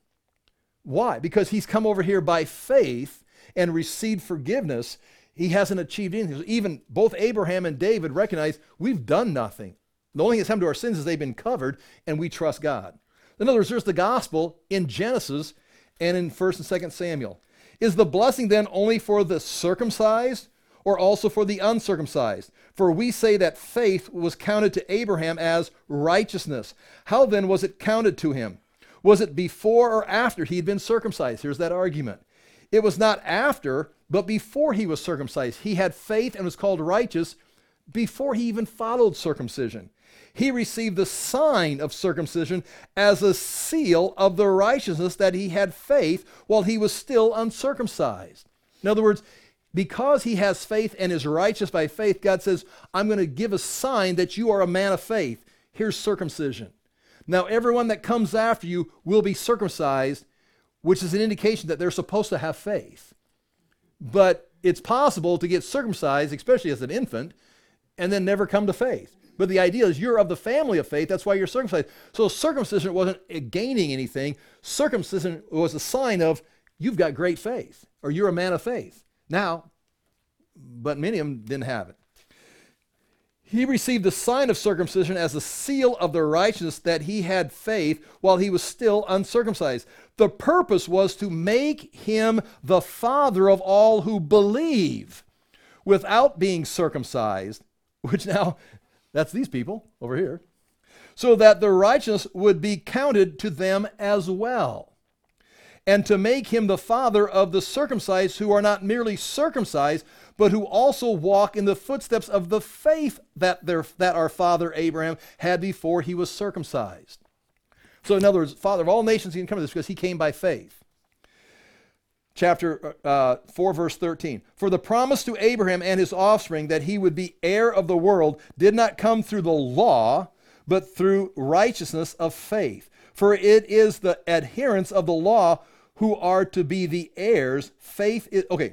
Why? Because he's come over here by faith and received forgiveness. He hasn't achieved anything. Even both Abraham and David recognize we've done nothing. The only thing that's happened to our sins is they've been covered, and we trust God. In other words, there's the gospel in Genesis and in First and Second Samuel. Is the blessing then only for the circumcised or also for the uncircumcised? For we say that faith was counted to Abraham as righteousness. How then was it counted to him? Was it before or after he had been circumcised? Here's that argument. It was not after, but before he was circumcised. He had faith and was called righteous before he even followed circumcision. He received the sign of circumcision as a seal of the righteousness that he had faith while he was still uncircumcised. In other words, because he has faith and is righteous by faith, God says, I'm going to give a sign that you are a man of faith. Here's circumcision. Now everyone that comes after you will be circumcised, which is an indication that they're supposed to have faith. But it's possible to get circumcised, especially as an infant, and then never come to faith. But the idea is you're of the family of faith. That's why you're circumcised. So circumcision wasn't gaining anything. Circumcision was a sign of you've got great faith, or you're a man of faith. Now, but many of them didn't have it. He received the sign of circumcision as a seal of the righteousness that he had faith while he was still uncircumcised. The purpose was to make him the father of all who believe without being circumcised, which now, that's these people over here, so that the righteousness would be counted to them as well, and to make him the father of the circumcised who are not merely circumcised, but who also walk in the footsteps of the faith that, their, that our father Abraham had before he was circumcised. So in other words, father of all nations, he can come to this because he came by faith. Chapter uh, four, verse thirteen. For the promise to Abraham and his offspring that he would be heir of the world did not come through the law, but through righteousness of faith. For it is the adherents of the law who are to be the heirs. Faith is, okay.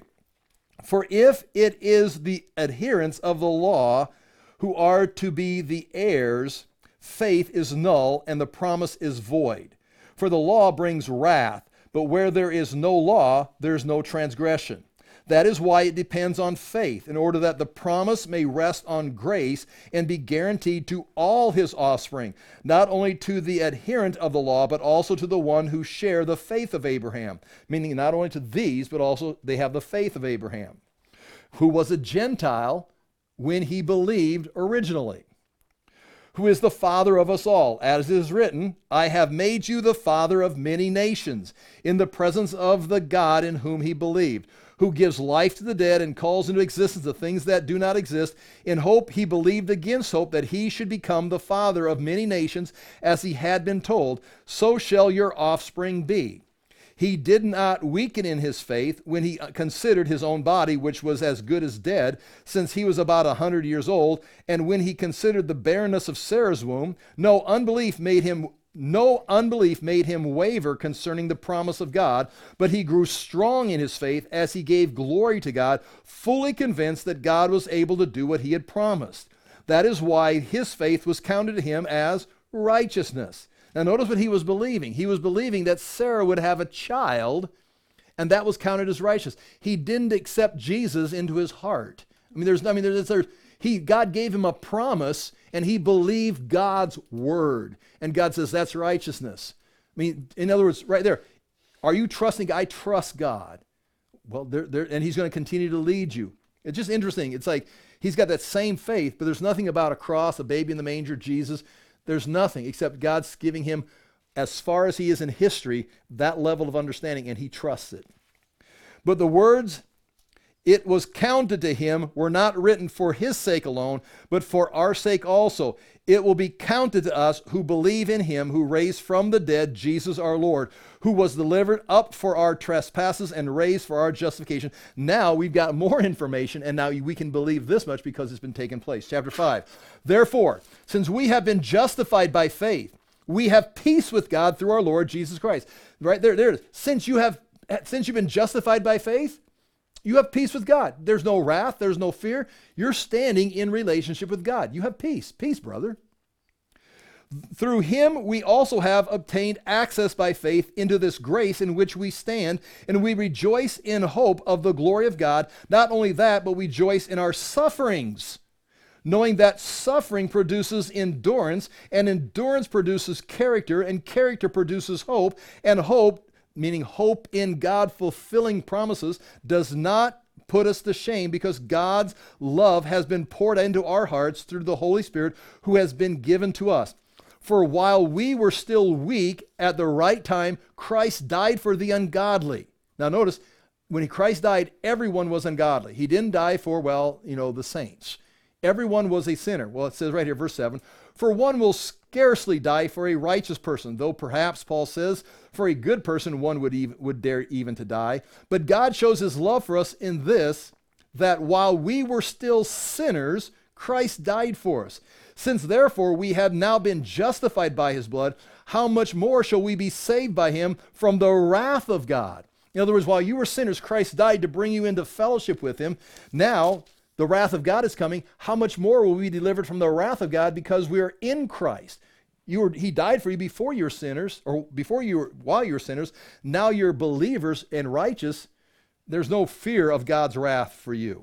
For if it is the adherents of the law who are to be the heirs, faith is null and the promise is void. For the law brings wrath, but where there is no law, there is no transgression. That is why it depends on faith, in order that the promise may rest on grace and be guaranteed to all his offspring, not only to the adherent of the law, but also to the one who share the faith of Abraham, meaning not only to these, but also they have the faith of Abraham, who was a Gentile when he believed originally, who is the father of us all, as it is written, I have made you the father of many nations, in the presence of the God in whom he believed, who gives life to the dead and calls into existence the things that do not exist. In hope he believed against hope that he should become the father of many nations, as he had been told, so shall your offspring be. He did not weaken in his faith when he considered his own body, which was as good as dead, since he was about a hundred years old, and when he considered the barrenness of Sarah's womb, no unbelief made him no unbelief made him waver concerning the promise of God, but he grew strong in his faith as he gave glory to God, fully convinced that God was able to do what he had promised. That is why his faith was counted to him as righteousness. Now notice what he was believing. He was believing that Sarah would have a child, and that was counted as righteous. He didn't accept Jesus into his heart. I mean, there's, I mean, there's, there's, he, God gave him a promise, and he believed God's word. And God says, that's righteousness. I mean, in other words, right there, are you trusting? I trust God. Well, there, there, and he's going to continue to lead you. It's just interesting. It's like he's got that same faith, but there's nothing about a cross, a baby in the manger, Jesus. There's nothing except God's giving him, as far as he is in history, that level of understanding, and he trusts it. But the words, it was counted to him, were not written for his sake alone, but for our sake also. It will be counted to us who believe in him who raised from the dead Jesus our Lord, who was delivered up for our trespasses and raised for our justification. Now we've got more information, and now we can believe this much because it's been taking place. Chapter five. Therefore, since we have been justified by faith, we have peace with God through our Lord Jesus Christ. Right there, there it is. Since you have, since you've been justified by faith, you have peace with God. There's no wrath. There's no fear. You're standing in relationship with God. You have peace. Peace, brother. Through him, we also have obtained access by faith into this grace in which we stand, and we rejoice in hope of the glory of God. Not only that, but we rejoice in our sufferings, knowing that suffering produces endurance, and endurance produces character, and character produces hope, and hope, meaning hope in God fulfilling promises, does not put us to shame, because God's love has been poured into our hearts through the Holy Spirit who has been given to us. For while we were still weak, at the right time, Christ died for the ungodly. Now notice, when Christ died, everyone was ungodly. He didn't die for, well, you know, the saints. Everyone was a sinner. Well, it says right here, verse seven, for one will scarcely die for a righteous person, though perhaps, Paul says, for a good person one would, even, would dare even to die. But God shows his love for us in this, that while we were still sinners, Christ died for us. Since therefore we have now been justified by his blood, how much more shall we be saved by him from the wrath of God? In other words, while you were sinners, Christ died to bring you into fellowship with him. Now the wrath of God is coming. How much more will we be delivered from the wrath of God because we are in Christ? You were, he died for you before you were sinners, or before you were, while you were sinners. Now you're believers and righteous. There's no fear of God's wrath for you.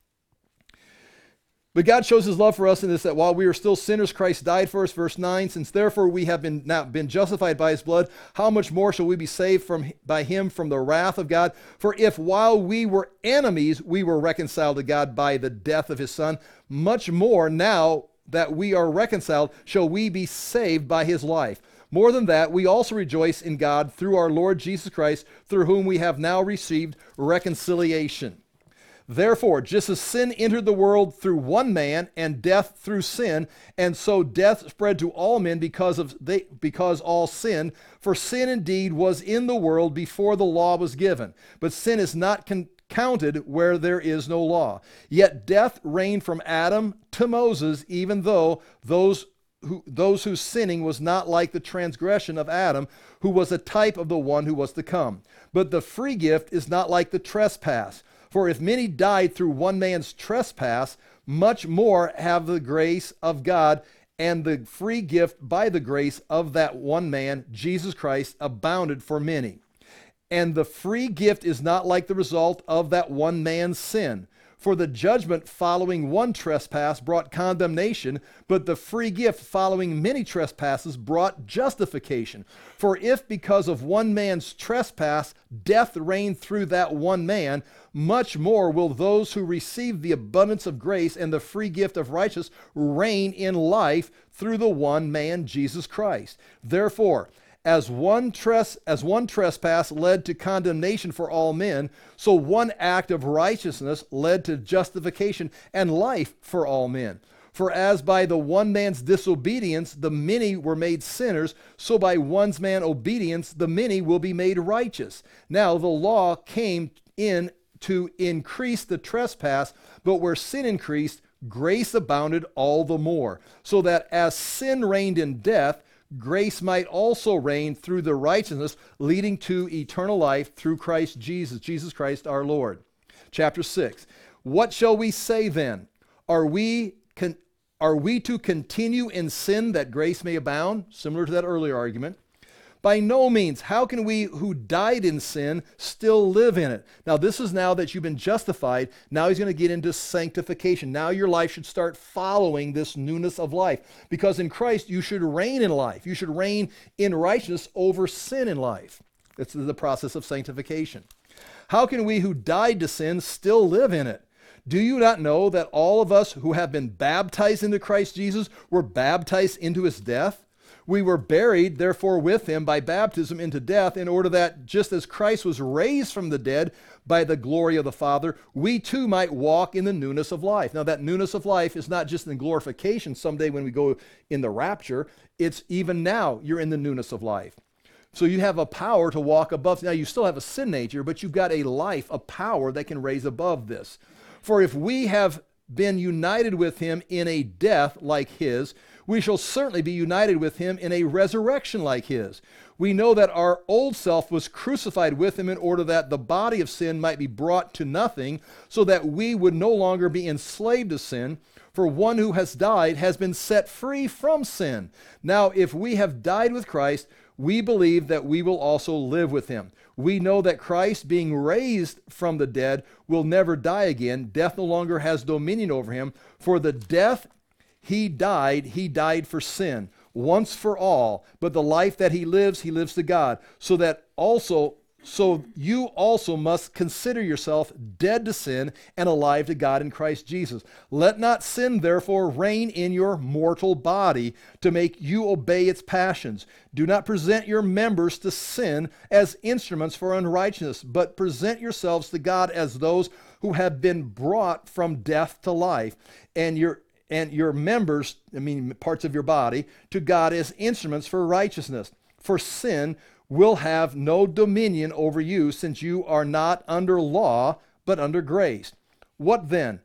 But God shows his love for us in this, that while we were still sinners, Christ died for us. Verse nine, since therefore we have been now been justified by his blood, how much more shall we be saved from by him from the wrath of God? For if while we were enemies, we were reconciled to God by the death of his son, much more now that we are reconciled, shall we be saved by his life. More than that, we also rejoice in God through our Lord Jesus Christ, through whom we have now received reconciliation. Therefore, just as sin entered the world through one man, and death through sin, and so death spread to all men because of they, because all sinned. For sin indeed was in the world before the law was given, but sin is not con- counted where there is no law. Yet death reigned from Adam to Moses, even though those who those whose sinning was not like the transgression of Adam, who was a type of the one who was to come. But the free gift is not like the trespass. For if many died through one man's trespass, much more have the grace of God and the free gift by the grace of that one man, Jesus Christ, abounded for many. And the free gift is not like the result of that one man's sin. For the judgment following one trespass brought condemnation, but the free gift following many trespasses brought justification. For if because of one man's trespass death reigned through that one man, much more will those who receive the abundance of grace and the free gift of righteousness reign in life through the one man, Jesus Christ. Therefore, As one, tres- as one trespass led to condemnation for all men, so one act of righteousness led to justification and life for all men. For as by the one man's disobedience the many were made sinners, so by one man's obedience the many will be made righteous. Now the law came in to increase the trespass, but where sin increased, grace abounded all the more, so that as sin reigned in death, grace might also reign through the righteousness leading to eternal life through Christ Jesus, Jesus Christ our Lord. Chapter six. What shall we say then? Are we con- are we to continue in sin that grace may abound? Similar to that earlier argument. By no means. How can we who died in sin still live in it? Now this is now that you've been justified. Now he's going to get into sanctification. Now your life should start following this newness of life. Because in Christ you should reign in life. You should reign in righteousness over sin in life. It's the process of sanctification. How can we who died to sin still live in it? Do you not know that all of us who have been baptized into Christ Jesus were baptized into his death? We were buried, therefore, with him by baptism into death, in order that just as Christ was raised from the dead by the glory of the Father, we too might walk in the newness of life. Now, that newness of life is not just in glorification someday when we go in the rapture. It's even now you're in the newness of life. So you have a power to walk above. Now, you still have a sin nature, but you've got a life, a power that can raise above this. For if we have been united with him in a death like his, we shall certainly be united with him in a resurrection like his. We know that our old self was crucified with him in order that the body of sin might be brought to nothing, so that we would no longer be enslaved to sin. For one who has died has been set free from sin. Now, if we have died with Christ, we believe that we will also live with him. We know that Christ, being raised from the dead, will never die again. Death no longer has dominion over him. For the death he died, he died for sin, once for all. But the life that he lives, he lives to God. So that also, so you also must consider yourself dead to sin and alive to God in Christ Jesus. Let not sin therefore reign in your mortal body to make you obey its passions. Do not present your members to sin as instruments for unrighteousness, but present yourselves to God as those who have been brought from death to life, and your and your members, I mean parts of your body, to God as instruments for righteousness. For sin will have no dominion over you, since you are not under law, but under grace. What then?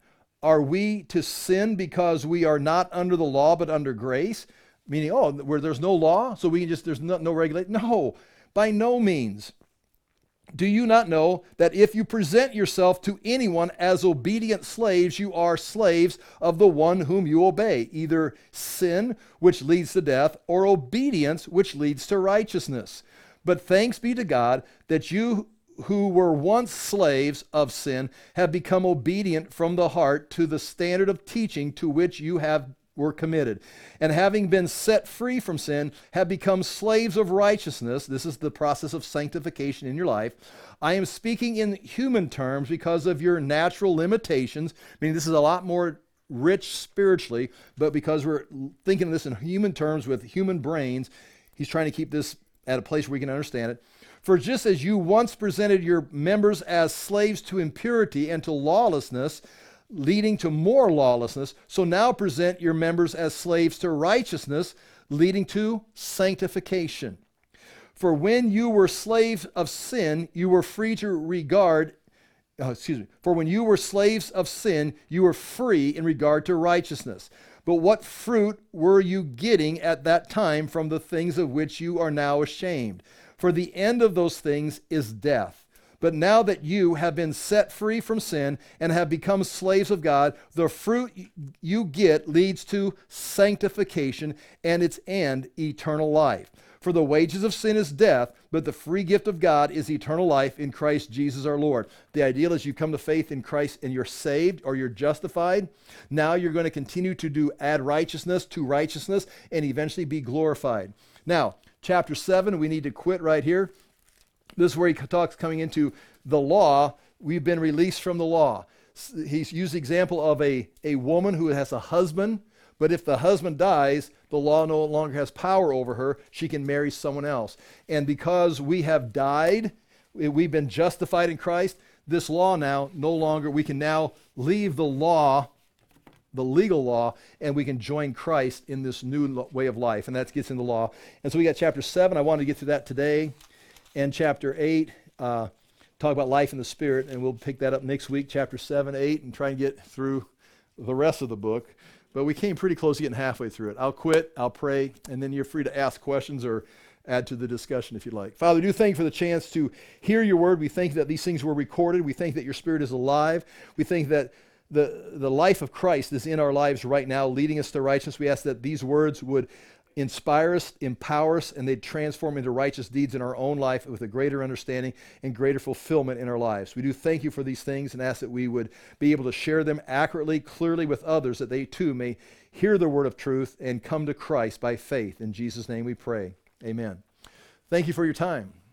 are we to sin because we are not under the law but under grace? Meaning, oh, where there's no law, so we can just, there's no, no regulation. No, by no means. Do you not know that if you present yourself to anyone as obedient slaves, you are slaves of the one whom you obey, either sin, which leads to death, or obedience, which leads to righteousness. But thanks be to God that you who were once slaves of sin have become obedient from the heart to the standard of teaching to which you have were committed, and having been set free from sin, have become slaves of righteousness. This is the process of sanctification in your life. I am speaking in human terms because of your natural limitations, meaning this is a lot more rich spiritually, but because we're thinking of this in human terms with human brains, he's trying to keep this at a place where we can understand it. For just as you once presented your members as slaves to impurity and to lawlessness, leading to more lawlessness, so now present your members as slaves to righteousness, leading to sanctification. For when you were slaves of sin, you were free to regard, uh, excuse me, for when you were slaves of sin, you were free in regard to righteousness. But what fruit were you getting at that time from the things of which you are now ashamed? For the end of those things is death. But now that you have been set free from sin and have become slaves of God, the fruit you get leads to sanctification and its end, eternal life. For the wages of sin is death, but the free gift of God is eternal life in Christ Jesus our Lord. The ideal is you come to faith in Christ and you're saved or you're justified. Now you're going to continue to do add righteousness to righteousness and eventually be glorified. Now, chapter seven, we need to quit right here. This is where he talks coming into the law. We've been released from the law. He's used the example of a, a woman who has a husband, but if the husband dies, the law no longer has power over her. She can marry someone else. And because we have died, we've been justified in Christ, this law now no longer, we can now leave the law, the legal law, and we can join Christ in this new way of life. And that gets in the law. And so we got chapter seven. I wanted to get through that today. And chapter eight, uh, talk about life in the Spirit, and we'll pick that up next week, chapter seven, eight, and try and get through the rest of the book. But we came pretty close to getting halfway through it. I'll quit, I'll pray, and then you're free to ask questions or add to the discussion if you'd like. Father, we do thank you for the chance to hear your word. We thank you that these things were recorded. We thank that your Spirit is alive. We think that the, the life of Christ is in our lives right now, leading us to righteousness. We ask that these words would inspire us, empower us, and they'd transform into righteous deeds in our own life with a greater understanding and greater fulfillment in our lives. We do thank you for these things and ask that we would be able to share them accurately, clearly with others, that they too may hear the word of truth and come to Christ by faith. In Jesus' name we pray. Amen. Thank you for your time.